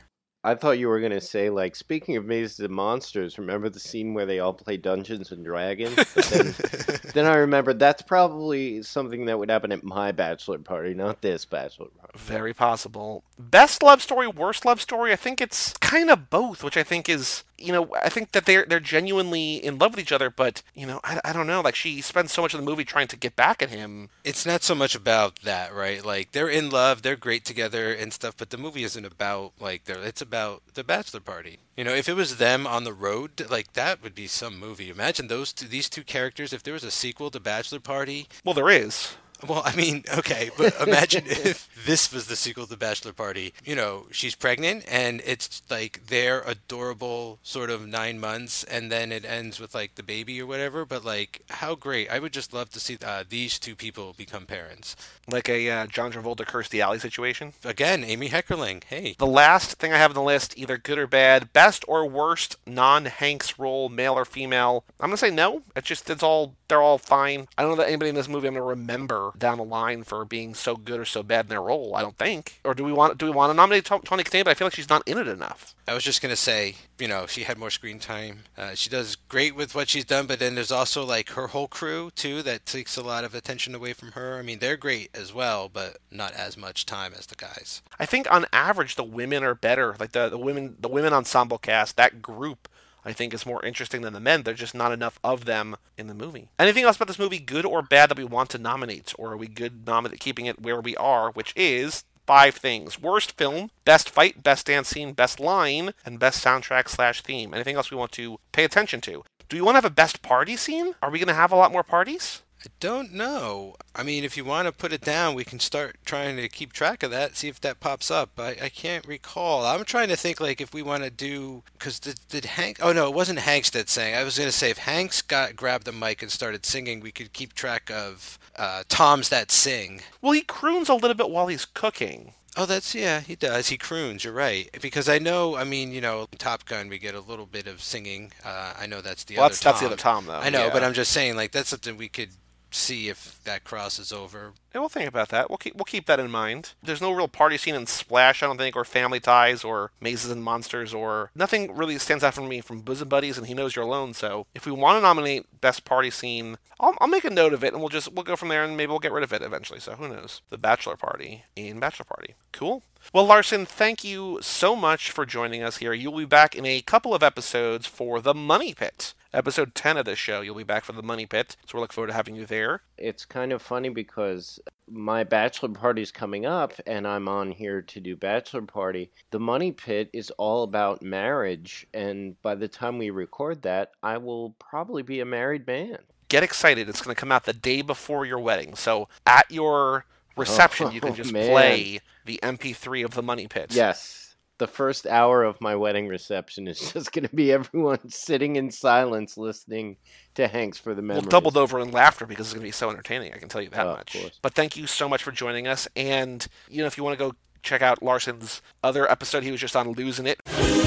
Speaker 3: I thought you were going to say, like, speaking of Mazes and Monsters, remember the scene where they all play Dungeons and Dragons? But then, then I remembered that's probably something that would happen at my bachelor party, not this bachelor party.
Speaker 2: Very possible. Best love story, worst love story? I think it's kind of both, which I think is, you know, I think that they're they're genuinely in love with each other, but, you know, I, I don't know, like, she spends so much of the movie trying to get back at him.
Speaker 1: It's not so much about that, right? Like, they're in love, they're great together and stuff, but the movie isn't about, like, they're, it's about the bachelor party. You know, if it was them on the road, like, that would be some movie. Imagine those two, these two characters, if there was a sequel to Bachelor Party.
Speaker 2: Well, there is.
Speaker 1: Well, I mean, okay, but imagine if this was the sequel to Bachelor Party. You know, she's pregnant, and it's like their adorable sort of nine months, and then it ends with like the baby or whatever. But like, how great! I would just love to see uh, these two people become parents.
Speaker 2: Like a uh, John Travolta Kirstie Alley situation.
Speaker 1: Again, Amy Heckerling. Hey.
Speaker 2: The last thing I have on the list, either good or bad, best or worst non-Hanks role, male or female. I'm gonna say no. It's just it's all they're all fine. I don't know that anybody in this movie I'm gonna remember down the line for being so good or so bad in their role. I don't think. Or do we want do we want to nominate Tawny Kitaen? But I feel like she's not in it enough.
Speaker 1: I was just gonna say, you know, she had more screen time. Uh, she does great with what she's done, but then there's also like her whole crew too that takes a lot of attention away from her. I mean, they're great as well, but not as much time as the guys.
Speaker 2: I think on average the women are better. Like the, the women the women ensemble cast, that group I think is more interesting than the men. There's just not enough of them in the movie. Anything else about this movie, good or bad, that we want to nominate? Or are we good nominate keeping it where we are, which is five things. Worst film, best fight, best dance scene, best line, and best soundtrack slash theme. Anything else we want to pay attention to? Do we want to have a best party scene? Are we going to have a lot more parties?
Speaker 1: I don't know. I mean, if you want to put it down, we can start trying to keep track of that, see if that pops up. I, I can't recall. I'm trying to think, like, if we want to do... Because did, did Hank... Oh, no, it wasn't Hanks that sang. I was going to say, if Hanks got grabbed the mic and started singing, we could keep track of uh, Toms that sing.
Speaker 2: Well, he croons a little bit while he's cooking.
Speaker 1: Oh, that's, yeah, he does. He croons, you're right. Because I know, I mean, you know, Top Gun, we get a little bit of singing. Uh, I know that's the
Speaker 2: well,
Speaker 1: other
Speaker 2: that's,
Speaker 1: Tom.
Speaker 2: That's the other Tom, though.
Speaker 1: I know,
Speaker 2: yeah.
Speaker 1: but I'm just saying, like, that's something we could see if that crosses over.
Speaker 2: Yeah, we'll think about that. We'll keep we'll keep that in mind. There's no real party scene in Splash, I don't think, or Family Ties, or Mazes and Monsters, or nothing really stands out for me from Bosom Buddies and He Knows You're Alone. So if we want to nominate best party scene, I'll, I'll make a note of it, and we'll just we'll go from there, and maybe we'll get rid of it eventually. So who knows? The Bachelor Party in Bachelor Party. Cool. Well, Larson, thank you so much for joining us here. You'll be back in a couple of episodes for The Money Pit. Episode ten of this show, you'll be back for The Money Pit, so we're looking forward to having you there.
Speaker 3: It's kind of funny because my bachelor party's coming up, and I'm on here to do bachelor party. The Money Pit is all about marriage, and by the time we record that, I will probably be a married man.
Speaker 2: Get excited. It's going to come out the day before your wedding, so at your reception,
Speaker 3: oh,
Speaker 2: you can just
Speaker 3: man.
Speaker 2: play the M P three of The Money Pit.
Speaker 3: Yes. The first hour of my wedding reception is just going to be everyone sitting in silence listening to Hanks for the memories.
Speaker 2: We'll doubled over in laughter because it's going to be so entertaining, I can tell you that
Speaker 3: oh,
Speaker 2: much. But thank you so much for joining us. And, you know, if you want to go check out Larson's other episode, he was just on Losing It.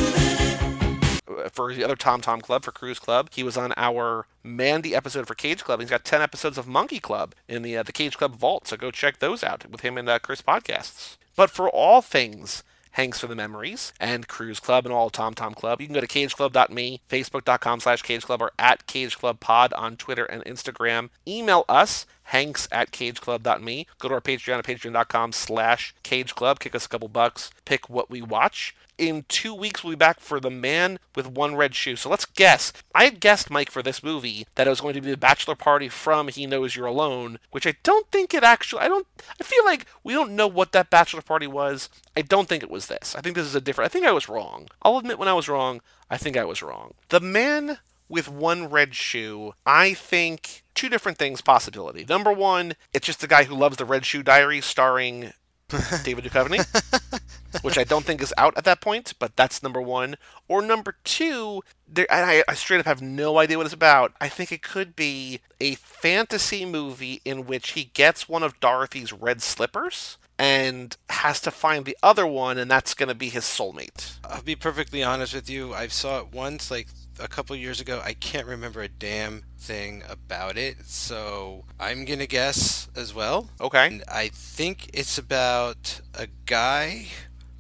Speaker 2: For the other Tom Tom Club, for Cruise Club. He was on our Mandy episode for Cage Club. He's got ten episodes of Monkey Club in the uh, the Cage Club vault, so go check those out with him and uh, Chris podcasts. But for all things Hanks for the Memories and Cruise Club and all Tom Tom Club, you can go to cage club dot me, facebook.com slash cageclub, or at cageclubpod on Twitter and Instagram. Email us, hanks at cageclub dot me. Go to our Patreon at patreon.com slash cageclub. Kick us a couple bucks. Pick what we watch. In two weeks, we'll be back for The Man with One Red Shoe. So let's guess. I had guessed, Mike, for this movie that it was going to be the bachelor party from He Knows You're Alone, which I don't think it actually... I don't... I feel like we don't know what that bachelor party was. I don't think it was this. I think this is a different... I think I was wrong. I'll admit when I was wrong, I think I was wrong. The Man with One Red Shoe, I think two different things possibility. Number one, it's just the guy who loves the Red Shoe Diaries starring David Duchovny, which I don't think is out at that point, but that's number one. Or number two, there, I, I straight up have no idea what it's about. I think it could be a fantasy movie in which he gets one of Dorothy's red slippers and has to find the other one, and that's going to be his soulmate.
Speaker 1: I'll be perfectly honest with you. I saw it once, like a couple years ago. I can't remember a damn thing about it, so I'm gonna guess as well.
Speaker 2: Okay.
Speaker 1: And I think it's about a guy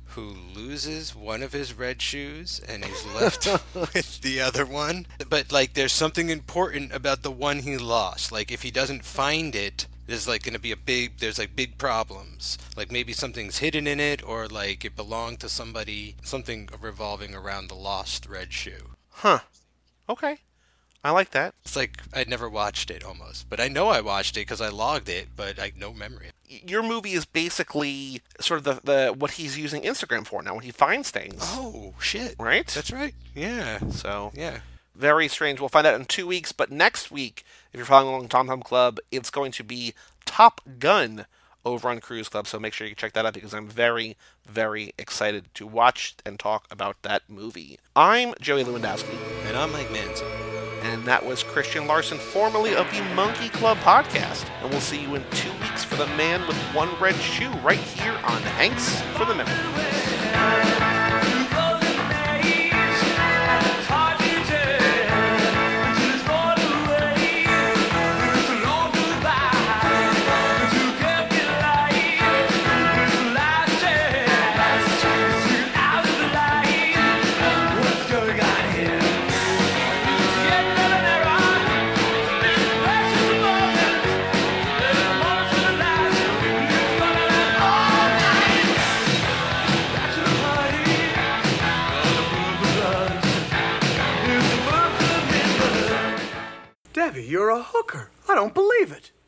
Speaker 1: who loses one of his red shoes and he's left with the other one. But like there's something important about the one he lost. Like if he doesn't find it, there's like going to be a big there's like big problems. Like maybe something's hidden in it, or like it belonged to somebody, something revolving around the lost red shoe.
Speaker 2: Huh. Okay. I like that.
Speaker 1: It's like I'd never watched it almost, but I know I watched it because I logged it, but I no memory.
Speaker 2: Your movie is basically sort of the, the what he's using Instagram for now when he finds things.
Speaker 1: Oh shit!
Speaker 2: Right?
Speaker 1: That's right. Yeah.
Speaker 2: So
Speaker 1: Yeah.
Speaker 2: very strange. We'll find out in two weeks. But next week, if you're following along Tom Tom Club, it's going to be Top Gun over on Cruise Club. So make sure you check that out because I'm very, very excited to watch and talk about that movie. I'm Joey Lewandowski.
Speaker 1: And I'm Mike Manson.
Speaker 2: And that was Christian Larson, formerly of the Monkey Club podcast. And we'll see you in two weeks for the man with one red shoe right here on Hanks for the Memories.
Speaker 4: Debbie, you're a hooker. I don't believe it.